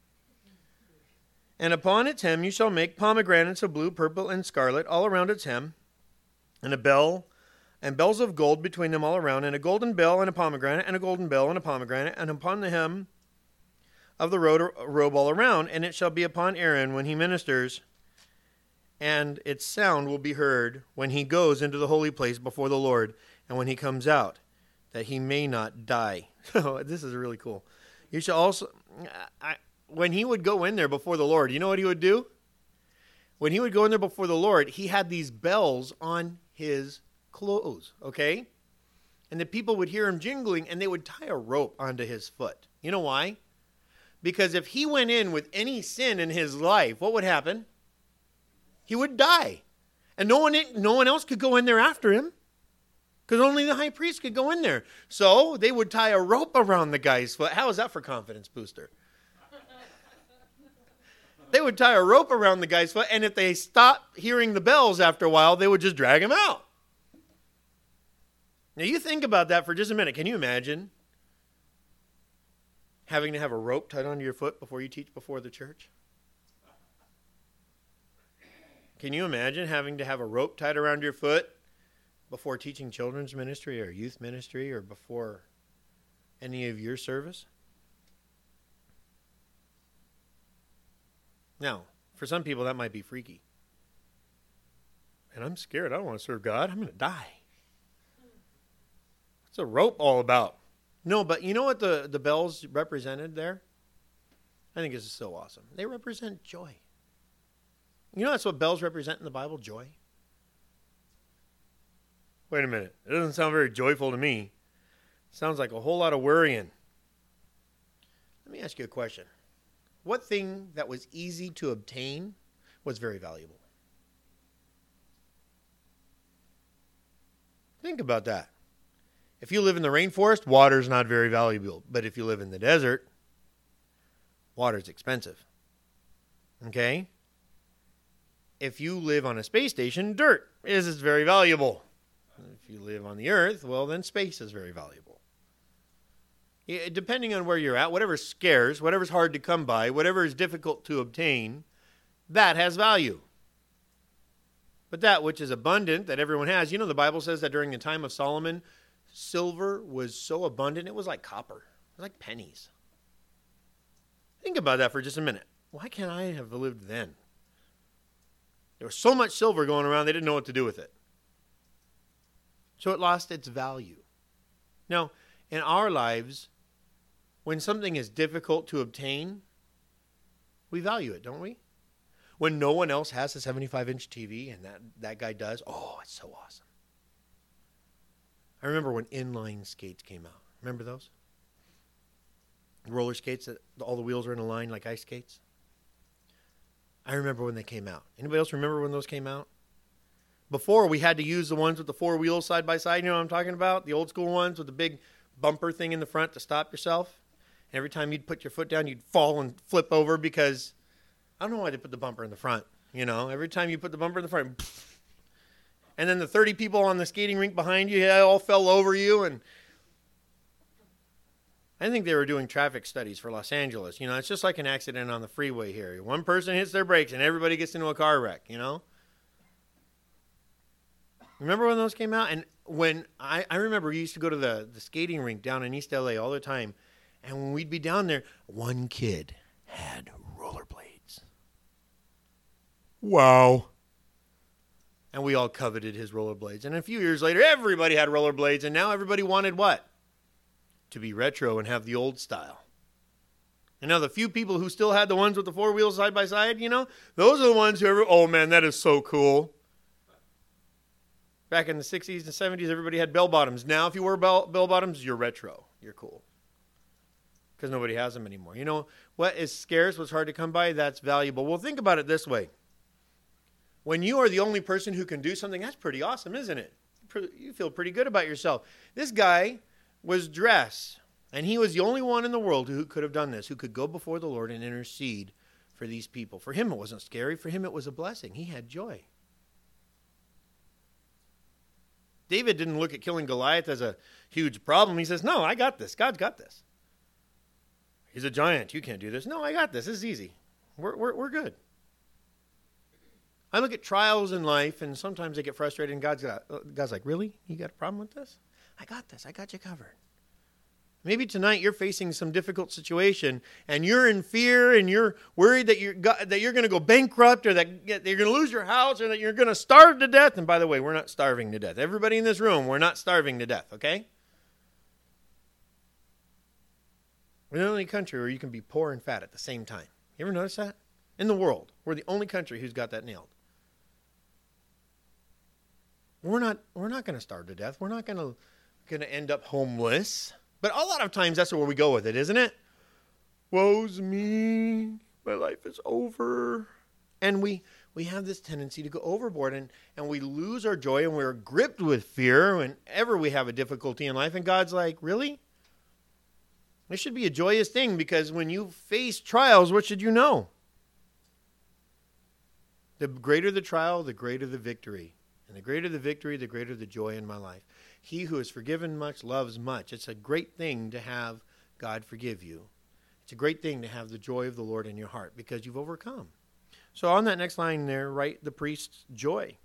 Speaker 1: And upon its hem you shall make pomegranates of blue, purple, and scarlet all around its hem, and a bell, and bells of gold between them all around, and a golden bell and a pomegranate, and a golden bell and a pomegranate, and upon the hem of the robe all around, and it shall be upon Aaron when he ministers, and its sound will be heard when he goes into the holy place before the Lord, and when he comes out, that he may not die. So this is really cool. You shall also, when he would go in there before the Lord, you know what he would do? When he would go in there before the Lord, he had these bells on his clothes, okay? And the people would hear him jingling, and they would tie a rope onto his foot. You know why? Because if he went in with any sin in his life, what would happen? He would die. And no one else could go in there after him, because only the high priest could go in there. So they would tie a rope around the guy's foot. How is that for confidence booster? They would tie a rope around the guy's foot, and if they stopped hearing the bells after a while, they would just drag him out. Now you think about that for just a minute. Can you imagine having to have a rope tied onto your foot before you teach before the church? Can you imagine having to have a rope tied around your foot before teaching children's ministry or youth ministry or before any of your service? Now, for some people that might be freaky. And I'm scared. I don't want to serve God. I'm going to die. What's a rope all about? No, but you know what the bells represented there? I think this is so awesome. They represent joy. You know that's what bells represent in the Bible? Joy. Wait a minute. It doesn't sound very joyful to me. It sounds like a whole lot of worrying. Let me ask you a question. What thing that was easy to obtain was very valuable? Think about that. If you live in the rainforest, water is not very valuable. But if you live in the desert, water is expensive. Okay? If you live on a space station, dirt is very valuable. If you live on the earth, well, then space is very valuable. Depending on where you're at, whatever's scarce, whatever's hard to come by, whatever is difficult to obtain, that has value. But that which is abundant, that everyone has, you know, the Bible says that during the time of Solomon, silver was so abundant, it was like copper. It was like pennies. Think about that for just a minute. Why can't I have lived then? There was so much silver going around, they didn't know what to do with it. So it lost its value. Now, in our lives, when something is difficult to obtain, we value it, don't we? When no one else has a 75-inch TV and that guy does, oh, it's so awesome. I remember when inline skates came out. Remember those? Roller skates, that all the wheels are in a line like ice skates. I remember when they came out. Anybody else remember when those came out? Before, we had to use the ones with the four wheels side by side. You know what I'm talking about? The old school ones with the big bumper thing in the front to stop yourself. And every time you'd put your foot down, you'd fall and flip over because I don't know why they put the bumper in the front. You know, every time you put the bumper in the front, and then the 30 people on the skating rink behind you, they all fell over you. And I think they were doing traffic studies for Los Angeles. You know, it's just like an accident on the freeway here. One person hits their brakes and everybody gets into a car wreck, you know? Remember when those came out? And when I remember we used to go to the skating rink down in East LA all the time. And when we'd be down there, one kid had rollerblades. Wow. And we all coveted his rollerblades. And a few years later, everybody had rollerblades. And now everybody wanted what? To be retro and have the old style. And now the few people who still had the ones with the four wheels side by side, you know, those are the ones who oh man, that is so cool. Back in the 60s and 70s, everybody had bell bottoms. Now, if you wear bell bottoms, you're retro. You're cool. Because nobody has them anymore. You know, what is scarce, what's hard to come by, that's valuable. Well, think about it this way. When you are the only person who can do something, that's pretty awesome, isn't it? You feel pretty good about yourself. This guy was dressed, and he was the only one in the world who could have done this, who could go before the Lord and intercede for these people. For him, it wasn't scary. For him, it was a blessing. He had joy. David didn't look at killing Goliath as a huge problem. He says, no, I got this. God's got this. He's a giant. You can't do this. No, I got this. This is easy. We're good. I look at trials in life, and sometimes I get frustrated, and God's like, really? You got a problem with this? I got this. I got you covered. Maybe tonight you're facing some difficult situation, and you're in fear, and you're worried that you're going to go bankrupt, or that you're going to lose your house, or that you're going to starve to death. And by the way, we're not starving to death. Everybody in this room, we're not starving to death, okay? We're the only country where you can be poor and fat at the same time. You ever notice that? In the world, we're the only country who's got that nailed. We're not going to starve to death. We're not going to end up homeless. But a lot of times that's where we go with it, isn't it? Woe's me. My life is over. And we have this tendency to go overboard, and we lose our joy, and we're gripped with fear whenever we have a difficulty in life. And God's like, really? This should be a joyous thing, because when you face trials, what should you know? The greater the trial, the greater the victory. And the greater the victory, the greater the joy in my life. He who is forgiven much loves much. It's a great thing to have God forgive you. It's a great thing to have the joy of the Lord in your heart, because you've overcome. So on that next line there, write the priest's joy.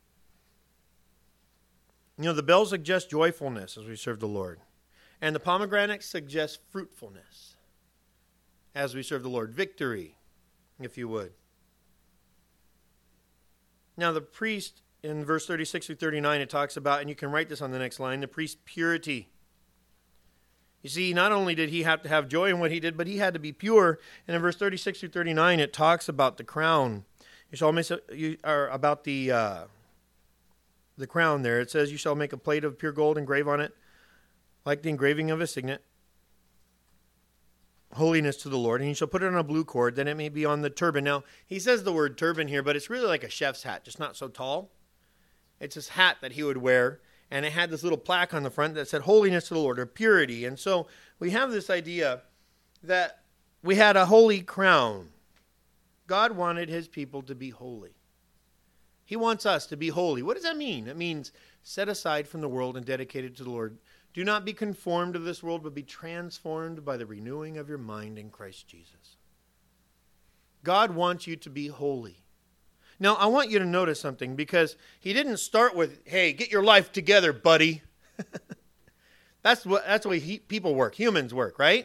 Speaker 1: You know, the bell suggests joyfulness as we serve the Lord. And the pomegranate suggests fruitfulness as we serve the Lord. Victory, if you would. Now the priest, in verse 36 through 39, it talks about, and you can write this on the next line, the priest's purity. You see, not only did he have to have joy in what he did, but he had to be pure. And in verse 36 through 39, it talks about the crown. About the crown there. It says, you shall make a plate of pure gold, engrave on it, like the engraving of a signet, holiness to the Lord, and you shall put it on a blue cord, then it may be on the turban. Now, he says the word turban here, but it's really like a chef's hat, just not so tall. It's this hat that he would wear, and it had this little plaque on the front that said holiness to the Lord, or purity. And so we have this idea that we had a holy crown. God wanted his people to be holy. He wants us to be holy. What does that mean? It means set aside from the world and dedicated to the Lord. Do not be conformed to this world, but be transformed by the renewing of your mind in Christ Jesus. God wants you to be holy. Now, I want you to notice something, because he didn't start with, hey, get your life together, buddy. That's the way people work, humans work, right?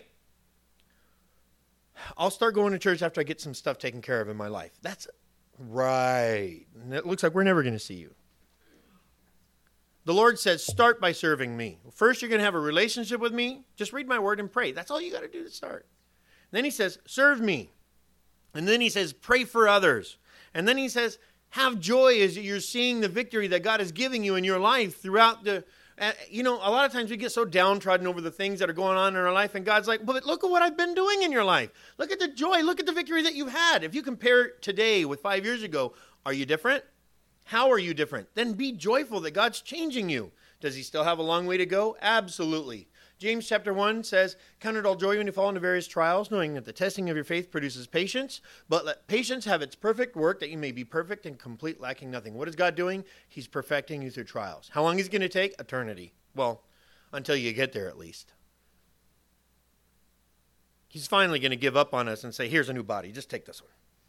Speaker 1: I'll start going to church after I get some stuff taken care of in my life. That's right. And it looks like we're never going to see you. The Lord says, start by serving me. First, you're going to have a relationship with me. Just read my word and pray. That's all you got to do to start. And then he says, serve me. And then he says, pray for others. And then he says, have joy as you're seeing the victory that God is giving you in your life throughout the... a lot of times we get so downtrodden over the things that are going on in our life, and God's like, but look at what I've been doing in your life. Look at the joy. Look at the victory that you've had. If you compare today with 5 years ago, are you different? How are you different? Then be joyful that God's changing you. Does he still have a long way to go? Absolutely. James chapter 1 says, count it all joy when you fall into various trials, knowing that the testing of your faith produces patience. But let patience have its perfect work, that you may be perfect and complete, lacking nothing. What is God doing? He's perfecting you through trials. How long is it going to take? Eternity. Well, until you get there at least. He's finally going to give up on us and say, here's a new body. Just take this one.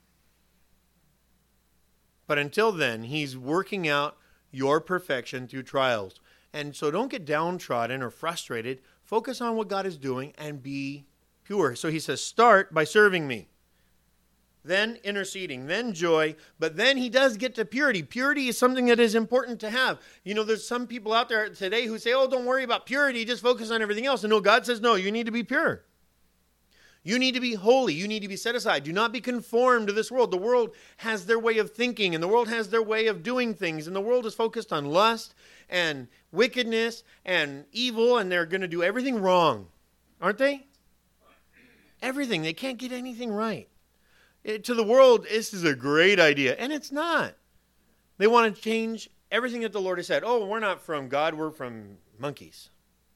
Speaker 1: But until then, he's working out your perfection through trials. And so don't get downtrodden or frustrated. Focus on what God is doing and be pure. So he says, start by serving me. Then interceding, then joy, but then he does get to purity. Purity is something that is important to have. You know, there's some people out there today who say, oh, don't worry about purity, just focus on everything else. And no, God says, no, you need to be pure. You need to be holy. You need to be set aside. Do not be conformed to this world. The world has their way of thinking, and the world has their way of doing things, and the world is focused on lust and wickedness and evil, and they're going to do everything wrong, aren't they? Everything. They can't get anything right. To the world, this is a great idea, and it's not. They want to change everything that the Lord has said. Oh, we're not from God, we're from monkeys.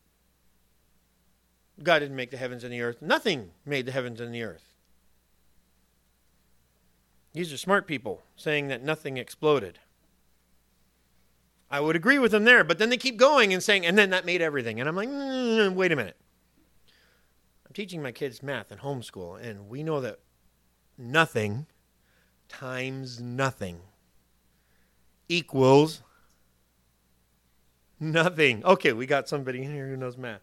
Speaker 1: God didn't make the heavens and the earth. Nothing made the heavens and the earth. These are smart people saying that nothing exploded. I would agree with them there, but then they keep going and saying, and then that made everything. And I'm like, wait a minute. I'm teaching my kids math in homeschool, and we know that nothing times nothing equals nothing. Okay, we got somebody in here who knows math.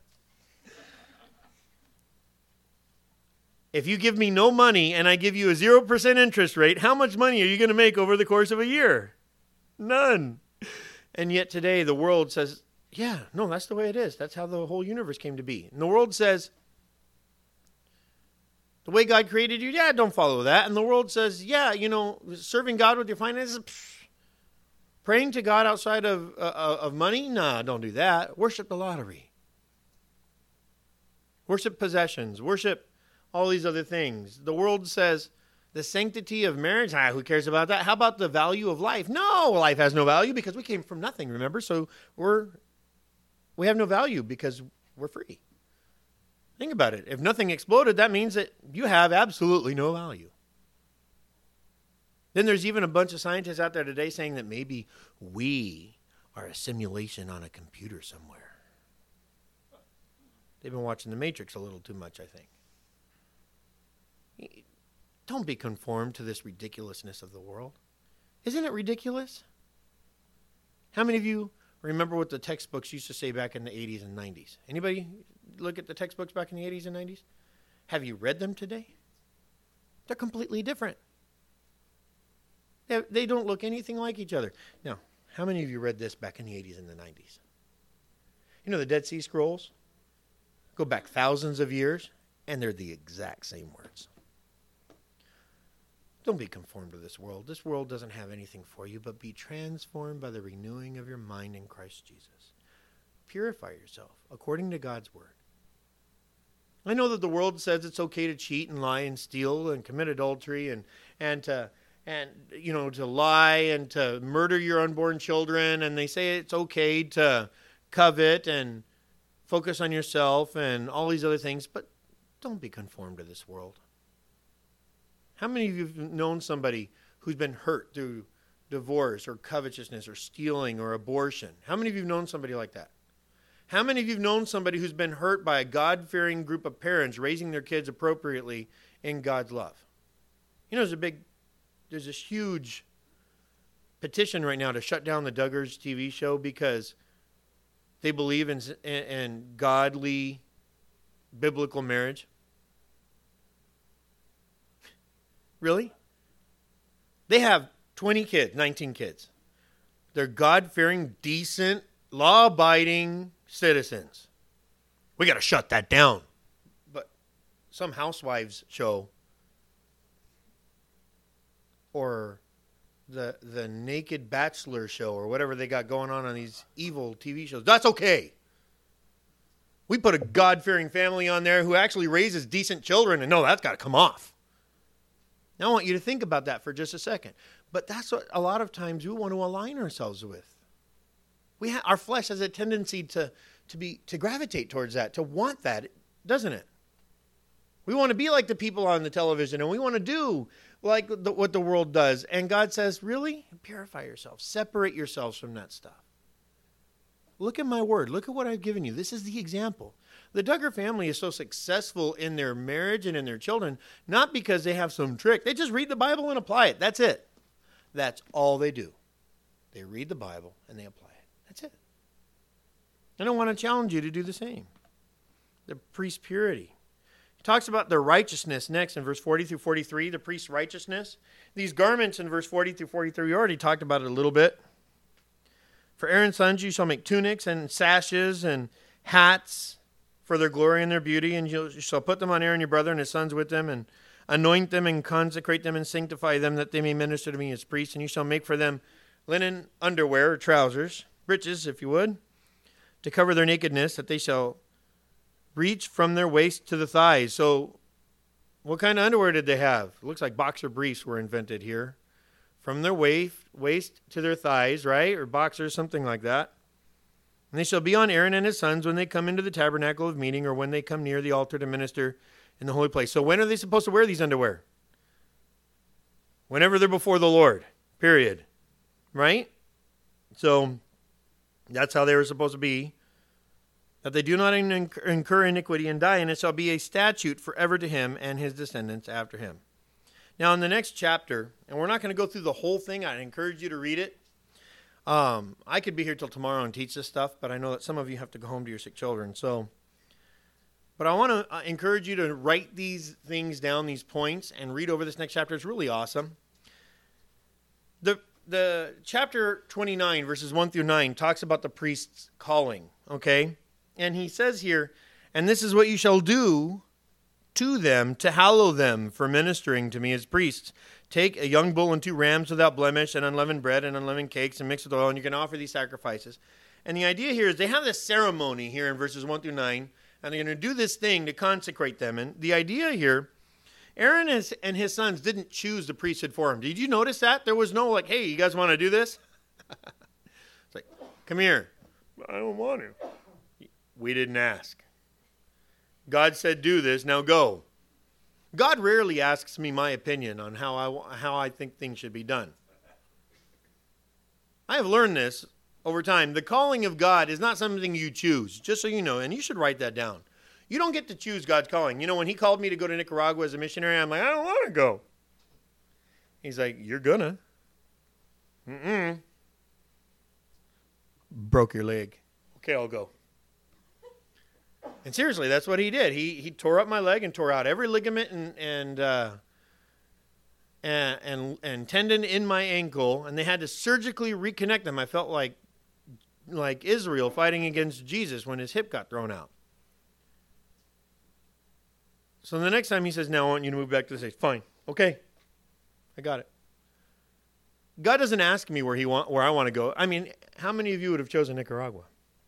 Speaker 1: If you give me no money and I give you a 0% interest rate, how much money are you going to make over the course of a year? None. And yet today the world says, yeah, no, that's the way it is. That's how the whole universe came to be. And the world says, the way God created you, yeah, don't follow that. And the world says, yeah, serving God with your finances, praying to God outside of money, nah, don't do that. Worship the lottery. Worship possessions. Worship all these other things. The world says the sanctity of marriage, who cares about that? How about the value of life? No, life has no value because we came from nothing, remember? So we have no value because we're free. Think about it. If nothing exploded, that means that you have absolutely no value. Then there's even a bunch of scientists out there today saying that maybe we are a simulation on a computer somewhere. They've been watching The Matrix a little too much, I think. Don't be conformed to this ridiculousness of the world. Isn't it ridiculous? How many of you remember what the textbooks used to say back in the 80s and 90s? Anybody look at the textbooks back in the 80s and 90s? Have you read them today? They're completely different. They don't look anything like each other. Now, how many of you read this back in the 80s and the 90s? The Dead Sea Scrolls go back thousands of years, and they're the exact same words. Don't be conformed to this world. This world doesn't have anything for you, but be transformed by the renewing of your mind in Christ Jesus. Purify yourself according to God's word. I know that the world says it's okay to cheat and lie and steal and commit adultery and to lie and to murder your unborn children, and they say it's okay to covet and focus on yourself and all these other things, but don't be conformed to this world. How many of you have known somebody who's been hurt through divorce or covetousness or stealing or abortion? How many of you have known somebody like that? How many of you have known somebody who's been hurt by a God-fearing group of parents raising their kids appropriately in God's love? There's this huge petition right now to shut down the Duggars TV show because they believe in godly biblical marriage. Really? They have 20 kids, 19 kids. They're God-fearing, decent, law-abiding citizens. We got to shut that down. But some housewives show or the Naked Bachelor show or whatever they got going on these evil TV shows, that's okay. We put a God-fearing family on there who actually raises decent children, and no, that's got to come off. Now I want you to think about that for just a second. But that's what a lot of times we want to align ourselves with. Our flesh has a tendency to gravitate towards that, to want that, doesn't it? We want to be like the people on the television, and we want to do like what the world does. And God says, really? Purify yourself. Separate yourselves from that stuff. Look at my word. Look at what I've given you. This is the example. The Duggar family is so successful in their marriage and in their children, not because they have some trick. They just read the Bible and apply it. That's it. That's all they do. They read the Bible and they apply it. That's it. And I want to challenge you to do the same. The priest's purity. He talks about their righteousness next in verse 40 through 43, the priest's righteousness. These garments in verse 40 through 43, we already talked about it a little bit. For Aaron's sons you shall make tunics and sashes and hats for their glory and their beauty, and you shall put them on Aaron your brother and his sons with them, and anoint them and consecrate them and sanctify them, that they may minister to me as priests. And you shall make for them linen underwear or trousers, breeches, if you would, to cover their nakedness, that they shall reach from their waist to the thighs. So what kind of underwear did they have? It looks like boxer briefs were invented here. From their waist to their thighs, right? Or boxers, something like that. And they shall be on Aaron and his sons when they come into the tabernacle of meeting, or when they come near the altar to minister in the holy place. So when are they supposed to wear these underwear? Whenever they're before the Lord, period. Right? So That's how they were supposed to be. That they do not incur iniquity and die, and it shall be a statute forever to him and his descendants after him. Now in the next chapter, and we're not going to go through the whole thing. I'd encourage you to read it. I could be here till tomorrow and teach this stuff, but I know that some of you have to go home to your sick children. But I want to encourage you to write these things down, these points, and read over this next chapter. It's really awesome. The chapter 29, verses 1 through 9, talks about the priest's calling, okay? And he says here, and this is what you shall do to them to hallow them for ministering to me as priests. Take a young bull and 2 rams without blemish and unleavened bread and unleavened cakes and mix with oil, and you can offer these sacrifices. And the idea here is they have this ceremony here in verses 1 through 9, and they're going to do this thing to consecrate them. And the idea here, Aaron and his sons didn't choose the priesthood for him. Did you notice that? There was no like, hey, you guys want to do this? It's like, come here. I don't want to. We didn't ask. God said, do this, now go. God rarely asks me my opinion on how I think things should be done. I have learned this over time. The calling of God is not something you choose, just so you know, and you should write that down. You don't get to choose God's calling. You know, when he called me to go to Nicaragua as a missionary, I'm like, I don't want to go. He's like, you're gonna. Broke your leg. Okay, I'll go. And seriously, that's what he did. He tore up my leg and tore out every ligament and tendon in my ankle, and they had to surgically reconnect them. I felt like Israel fighting against Jesus when his hip got thrown out. So the next time he says, now I want you to move back to the States. Fine. Okay. I got it. God doesn't ask me where I want to go. I mean, how many of you would have chosen Nicaragua?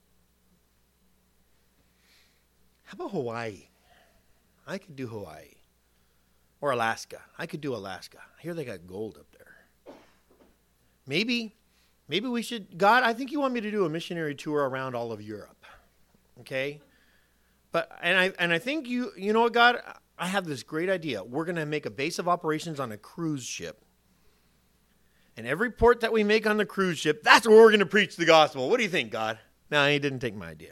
Speaker 1: How about Hawaii? I could do Hawaii. Or Alaska. I could do Alaska. I hear they got gold up there. Maybe we should, God, I think you want me to do a missionary tour around all of Europe. Okay? But and I think you know what, God, I have this great idea. We're going to make a base of operations on a cruise ship. And every port that we make on the cruise ship, that's where we're going to preach the gospel. What do you think, God? No, he didn't take my idea.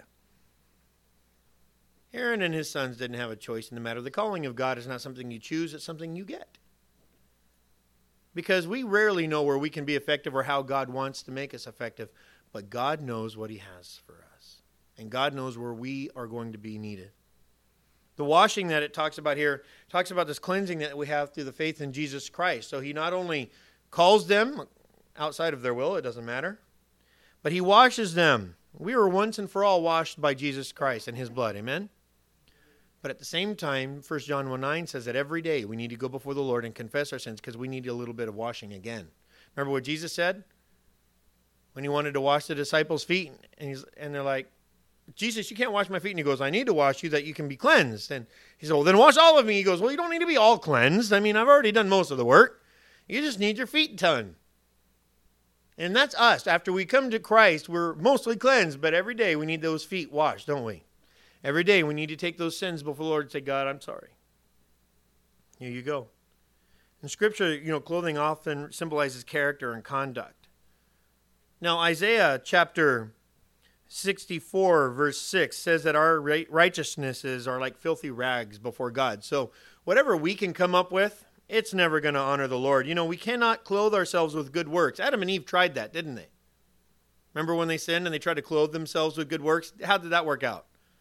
Speaker 1: Aaron and his sons didn't have a choice in the matter. The calling of God is not something you choose, it's something you get. Because we rarely know where we can be effective or how God wants to make us effective, but God knows what he has for us. And God knows where we are going to be needed. The washing that it talks about here talks about this cleansing that we have through the faith in Jesus Christ. So he not only calls them outside of their will, it doesn't matter, but he washes them. We were once and for all washed by Jesus Christ and his blood. Amen? But at the same time, 1 John 1:9 says that every day we need to go before the Lord and confess our sins because we need a little bit of washing again. Remember what Jesus said? When he wanted to wash the disciples' feet, and they're like, Jesus, you can't wash my feet. And he goes, I need to wash you that you can be cleansed. And he said, well, then wash all of me. He goes, well, you don't need to be all cleansed. I mean, I've already done most of the work. You just need your feet done. And that's us. After we come to Christ, we're mostly cleansed, but every day we need those feet washed, don't we? Every day we need to take those sins before the Lord and say, God, I'm sorry. Here you go. In Scripture, clothing often symbolizes character and conduct. Now, Isaiah chapter 64, verse 6 says that our righteousnesses are like filthy rags before God. So whatever we can come up with, it's never going to honor the Lord. We cannot clothe ourselves with good works. Adam and Eve tried that, didn't they? Remember when they sinned and they tried to clothe themselves with good works? How did that work out?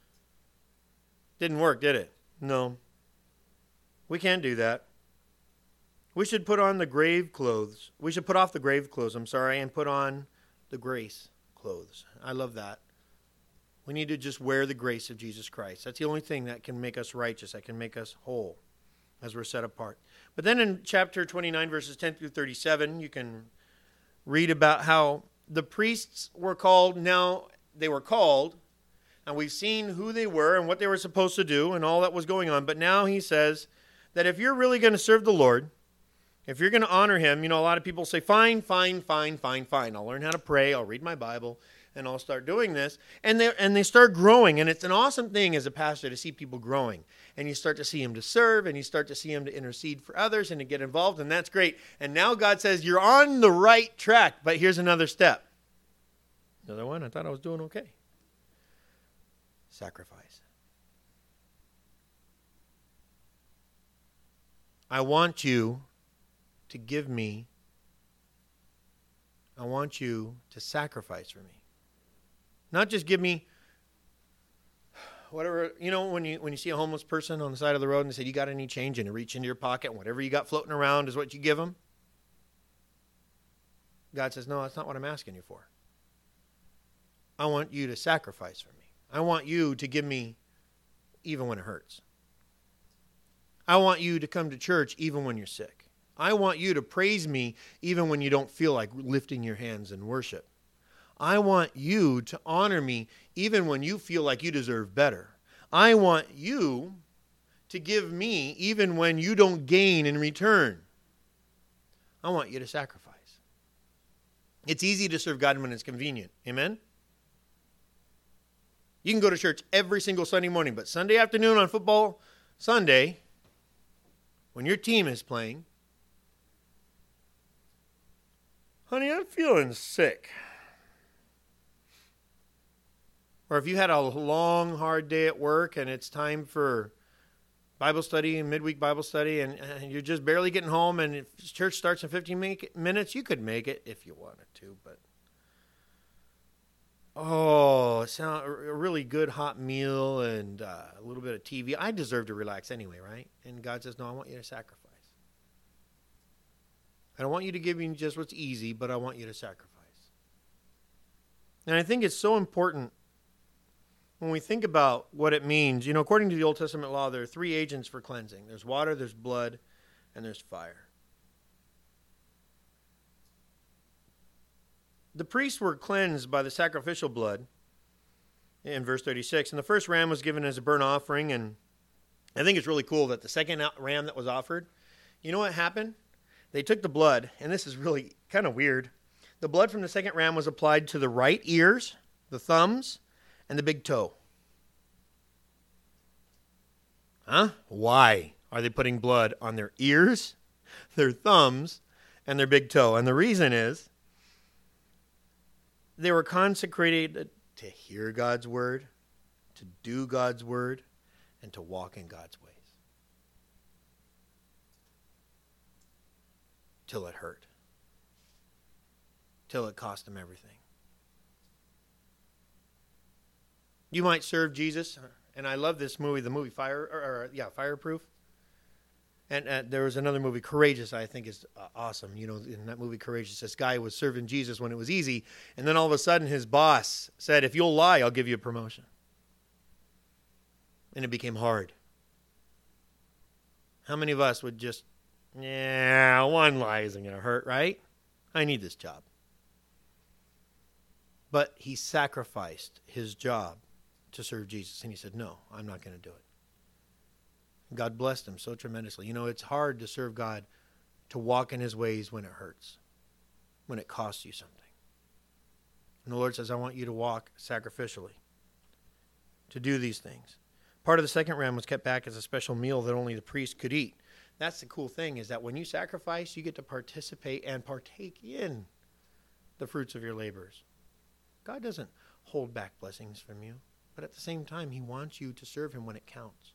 Speaker 1: Didn't work, did it? No. We can't do that. We should put on the grave clothes. We should put off the grave clothes, and put on the grace clothes. I love that. We need to just wear the grace of Jesus Christ. That's the only thing that can make us righteous, that can make us whole as we're set apart. But then in chapter 29, verses 10 through 37, you can read about how the priests were called. Now, they were called, and we've seen who they were and what they were supposed to do and all that was going on. But now he says that if you're really going to serve the Lord, if you're going to honor him, a lot of people say, fine. I'll learn how to pray. I'll read my Bible, and I'll start doing this. And they start growing. And it's an awesome thing as a pastor to see people growing. And you start to see him to serve, and you start to see him to intercede for others and to get involved, and that's great. And now God says, you're on the right track, but here's another step. The other one, I thought I was doing okay. Sacrifice. I want you to give me, I want you to sacrifice for me. Not just give me whatever, when you see a homeless person on the side of the road and they say, you got any change? And you reach into your pocket and whatever you got floating around is what you give them. God says, no, that's not what I'm asking you for. I want you to sacrifice for me. I want you to give me even when it hurts. I want you to come to church even when you're sick. I want you to praise me even when you don't feel like lifting your hands in worship. I want you to honor me even when you feel like you deserve better. I want you to give me even when you don't gain in return. I want you to sacrifice. It's easy to serve God when it's convenient. Amen? You can go to church every single Sunday morning, but Sunday afternoon on football Sunday, when your team is playing, honey, I'm feeling sick. Or if you had a long, hard day at work and it's time for Bible study and midweek Bible study and you're just barely getting home and if church starts in 15 minutes, you could make it if you wanted to. But, it's a really good hot meal and a little bit of TV. I deserve to relax anyway, right? And God says, no, I want you to sacrifice. I don't want you to give me just what's easy, but I want you to sacrifice. And I think it's so important when we think about what it means. According to the Old Testament law, there are 3 agents for cleansing. There's water, there's blood, and there's fire. The priests were cleansed by the sacrificial blood in verse 36. And the first ram was given as a burnt offering. And I think it's really cool that the second ram that was offered, you know what happened? They took the blood, and this is really kind of weird. The blood from the second ram was applied to the right ears, the thumbs, and the big toe. Huh? Why are they putting blood on their ears, their thumbs, and their big toe? And the reason is they were consecrated to hear God's word, to do God's word, and to walk in God's ways. Till it hurt. Till it cost them everything. You might serve Jesus, and I love this movie, the movie Fireproof. And there was another movie, Courageous, I think is awesome. In that movie, Courageous, this guy was serving Jesus when it was easy, and then all of a sudden his boss said, if you'll lie, I'll give you a promotion. And it became hard. How many of us would just, one lie isn't going to hurt, right? I need this job. But he sacrificed his job to serve Jesus. And he said, no, I'm not going to do it. God blessed him so tremendously. It's hard to serve God, to walk in his ways when it hurts, when it costs you something. And the Lord says, I want you to walk sacrificially, to do these things. Part of the second ram was kept back as a special meal that only the priest could eat. That's the cool thing, is that when you sacrifice, you get to participate and partake in the fruits of your labors. God doesn't hold back blessings from you, but at the same time, he wants you to serve him when it counts.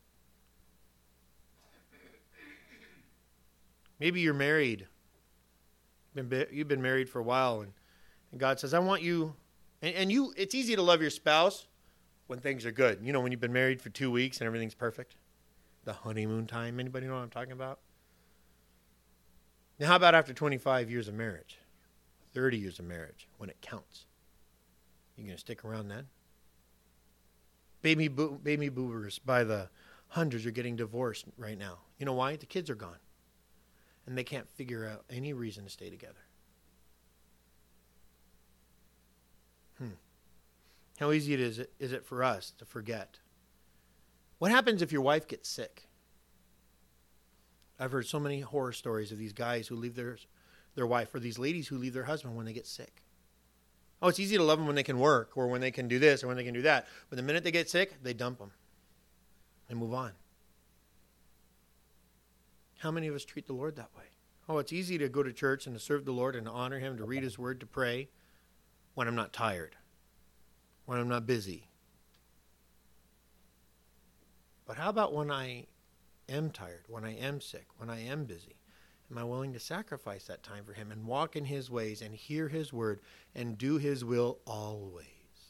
Speaker 1: Maybe you're married. You've been married for a while, and God says, I want you, and you. It's easy to love your spouse when things are good. When you've been married for 2 weeks and everything's perfect. The honeymoon time. Anybody know what I'm talking about? Now, how about after 25 years of marriage? 30 years of marriage, when it counts? You going to stick around then? Baby boomers by the hundreds are getting divorced right now. You know why? The kids are gone. And they can't figure out any reason to stay together. How easy is it for us to forget? What happens if your wife gets sick? I've heard so many horror stories of these guys who leave their wife, or these ladies who leave their husband when they get sick. Oh, it's easy to love them when they can work, or when they can do this, or when they can do that. But the minute they get sick, they dump them and move on. How many of us treat the Lord that way? Oh, it's easy to go to church and to serve the Lord and to honor him, to read his word, to pray when I'm not tired. when I'm not busy. But how about when I am tired, when I am sick, when I am busy? Am I willing to sacrifice that time for him and walk in his ways and hear his word and do his will always?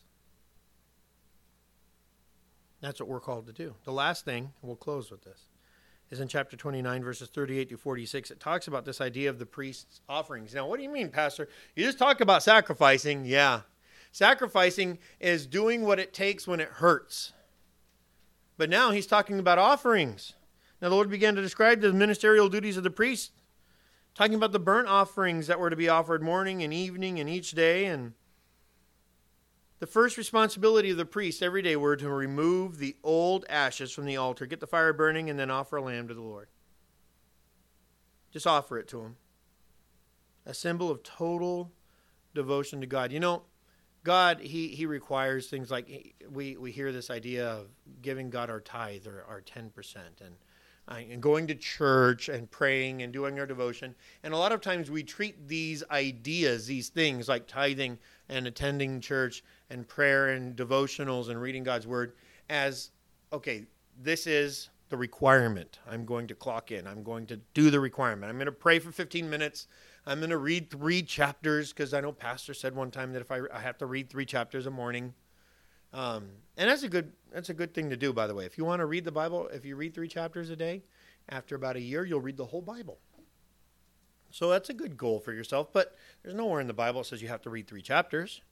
Speaker 1: That's what we're called to do. The last thing, we'll close with this, is in chapter 29, verses 38 to 46. It talks about this idea of the priest's offerings. Now, what do you mean, Pastor? You just talk about sacrificing. Yeah. Sacrificing is doing what it takes when it hurts. But now he's talking about offerings. Now, the Lord began to describe the ministerial duties of the priest, talking about the burnt offerings that were to be offered morning and evening and each day. And the first responsibility of the priest every day were to remove the old ashes from the altar, get the fire burning, and then offer a lamb to the Lord. Just offer it to him. A symbol of total devotion to God. You know, God, he requires things like, we hear this idea of giving God our tithe or our 10% and going to church and praying and doing our devotion. And a lot of times we treat these ideas, these things like tithing and attending church and prayer and devotionals and reading God's word as, okay, this is the requirement. I'm going to clock in. I'm going to do the requirement. I'm going to pray for 15 minutes. I'm going to read 3 chapters because I know Pastor said one time that if I have to read 3 chapters a morning. And that's a good thing to do, by the way. If you want to read the Bible, if you read 3 chapters a day, after about a year, you'll read the whole Bible. So that's a good goal for yourself, but there's nowhere in the Bible that says you have to read 3 chapters.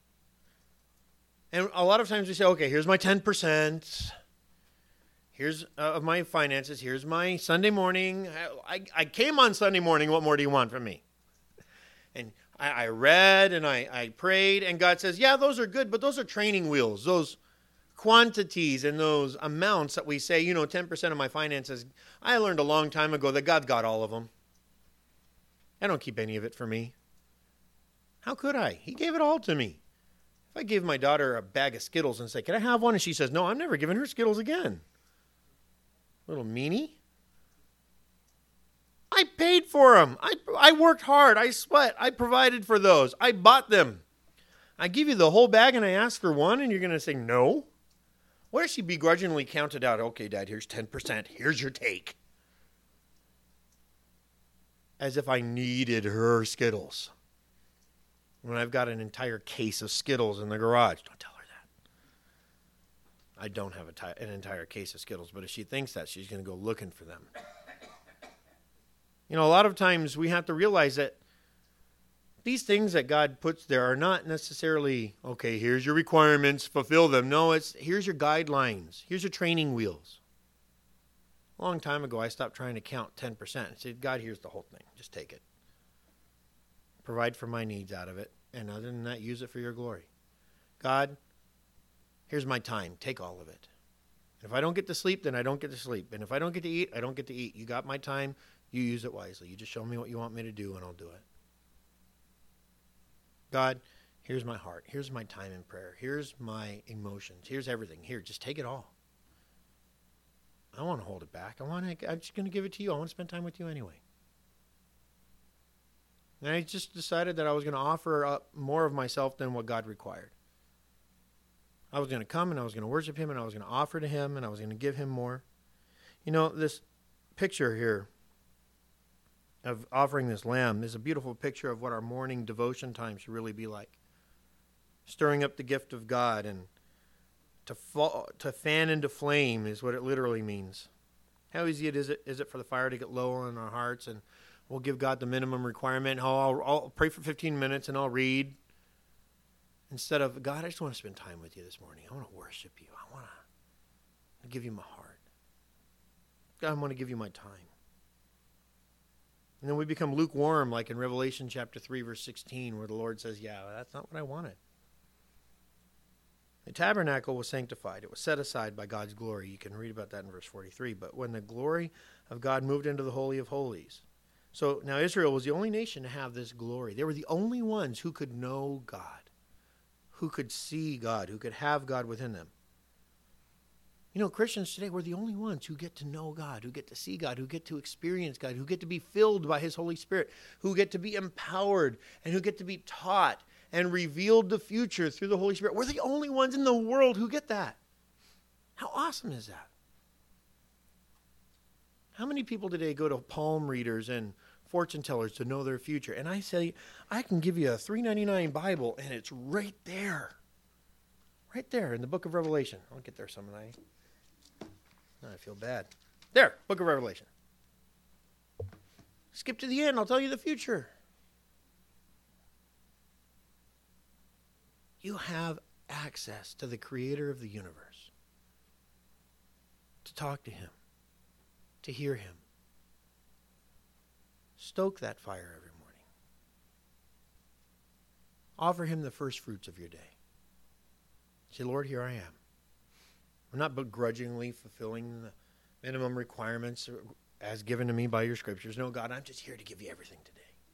Speaker 1: And a lot of times we say, okay, here's my 10%. Here's of my finances. Here's my Sunday morning. I came on Sunday morning. What more do you want from me? And I read and I prayed, and God says, yeah, those are good, but those are training wheels. Those quantities and those amounts that we say, 10% of my finances. I learned a long time ago that God's got all of them. I don't keep any of it for me. How could I? He gave it all to me. If I gave my daughter a bag of Skittles and say, can I have one? And she says, no, I'm never giving her Skittles again. Little meanie. I paid for them. I worked hard. I sweat. I provided for those. I bought them. I give you the whole bag and I ask for one and you're going to say no? What if she begrudgingly counted out, okay, Dad, here's 10%. Here's your take. As if I needed her Skittles. When I've got an entire case of Skittles in the garage. Don't tell her that. I don't have an entire case of Skittles, but if she thinks that, she's going to go looking for them. A lot of times we have to realize that these things that God puts there are not necessarily, okay, here's your requirements, fulfill them. No, here's your guidelines. Here's your training wheels. A long time ago, I stopped trying to count 10% and said, God, here's the whole thing. Just take it. Provide for my needs out of it. And other than that, use it for your glory. God, here's my time. Take all of it. And if I don't get to sleep, then I don't get to sleep. And if I don't get to eat, I don't get to eat. You got my time. You use it wisely. You just show me what you want me to do, and I'll do it. God, here's my heart. Here's my time in prayer. Here's my emotions. Here's everything. Here, just take it all. I don't want to hold it back. I'm just going to give it to you. I want to spend time with you anyway. And I just decided that I was going to offer up more of myself than what God required. I was going to come and I was going to worship him and I was going to offer to him and I was going to give him more. This picture here of offering this lamb is a beautiful picture of what our morning devotion time should really be like. Stirring up the gift of God and to fan into flame is what it literally means. How easy is it for the fire to get low in our hearts, and we'll give God the minimum requirement. I'll pray for 15 minutes and I'll read. Instead of, God, I just want to spend time with you this morning. I want to worship you. I want to give you my heart. God, I want to give you my time. And then we become lukewarm, like in Revelation chapter 3, verse 16, where the Lord says, yeah, that's not what I wanted. The tabernacle was sanctified. It was set aside by God's glory. You can read about that in verse 43. But when the glory of God moved into the Holy of Holies. So now Israel was the only nation to have this glory. They were the only ones who could know God, who could see God, who could have God within them. Christians today, we're the only ones who get to know God, who get to see God, who get to experience God, who get to be filled by his Holy Spirit, who get to be empowered, and who get to be taught and revealed the future through the Holy Spirit. We're the only ones in the world who get that. How awesome is that? How many people today go to palm readers and fortune tellers to know their future? And I say, I can give you a $3.99 Bible, and it's right there. Right there in the book of Revelation. I'll get there some night. I feel bad. There, book of Revelation. Skip to the end, I'll tell you the future. You have access to the creator of the universe. To talk to him. To hear him. Stoke that fire every morning. Offer him the first fruits of your day. Say, Lord, here I am. I'm not begrudgingly fulfilling the minimum requirements as given to me by your scriptures. No, God, I'm just here to give you everything today.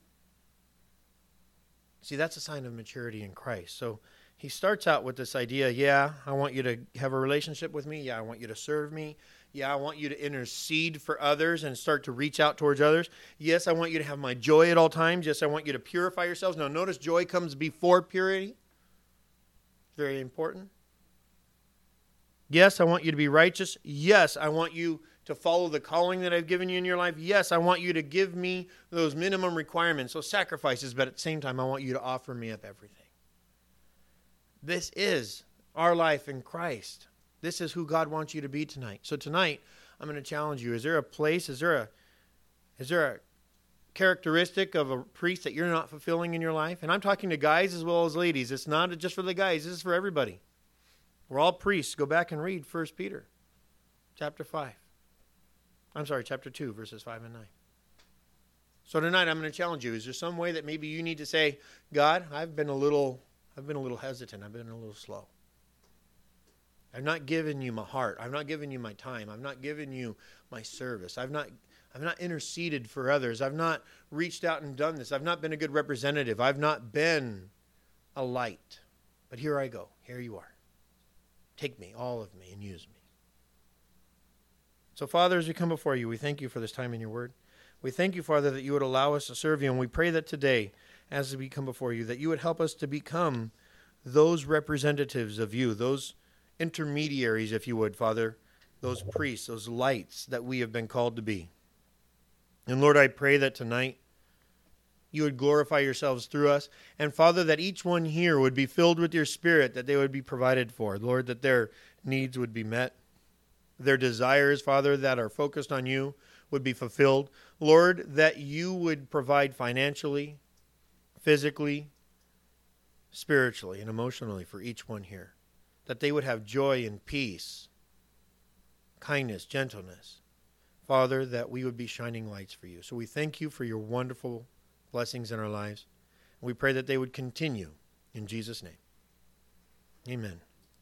Speaker 1: See, that's a sign of maturity in Christ. So he starts out with this idea, yeah, I want you to have a relationship with me. Yeah, I want you to serve me. Yeah, I want you to intercede for others and start to reach out towards others. Yes, I want you to have my joy at all times. Yes, I want you to purify yourselves. Now, notice joy comes before purity. Very important. Yes, I want you to be righteous. Yes, I want you to follow the calling that I've given you in your life. Yes, I want you to give me those minimum requirements, those sacrifices, but at the same time, I want you to offer me up everything. This is our life in Christ. This is who God wants you to be tonight. So tonight, I'm going to challenge you. Is there a place, is there a characteristic of a priest that you're not fulfilling in your life? And I'm talking to guys as well as ladies. It's not just for the guys. This is for everybody. We're all priests. Go back and read 1 Peter chapter 2, verses 5 and 9. So tonight I'm going to challenge you. Is there some way that maybe you need to say, God, I've been a little hesitant. I've been a little slow. I've not given you my heart. I've not given you my time. I've not given you my service. I've not interceded for others. I've not reached out and done this. I've not been a good representative. I've not been a light. But here I go. Here you are. Take me, all of me, and use me. So, Father, as we come before you, we thank you for this time in your word. We thank you, Father, that you would allow us to serve you. And we pray that today, as we come before you, that you would help us to become those representatives of you, those intermediaries, if you would, Father, those priests, those lights that we have been called to be. And Lord, I pray that tonight you would glorify yourselves through us. And Father, that each one here would be filled with your Spirit, that they would be provided for. Lord, that their needs would be met. Their desires, Father, that are focused on you would be fulfilled. Lord, that you would provide financially, physically, spiritually, and emotionally for each one here. That they would have joy and peace, kindness, gentleness. Father, that we would be shining lights for you. So we thank you for your wonderful blessings in our lives. And we pray that they would continue in Jesus' name. Amen.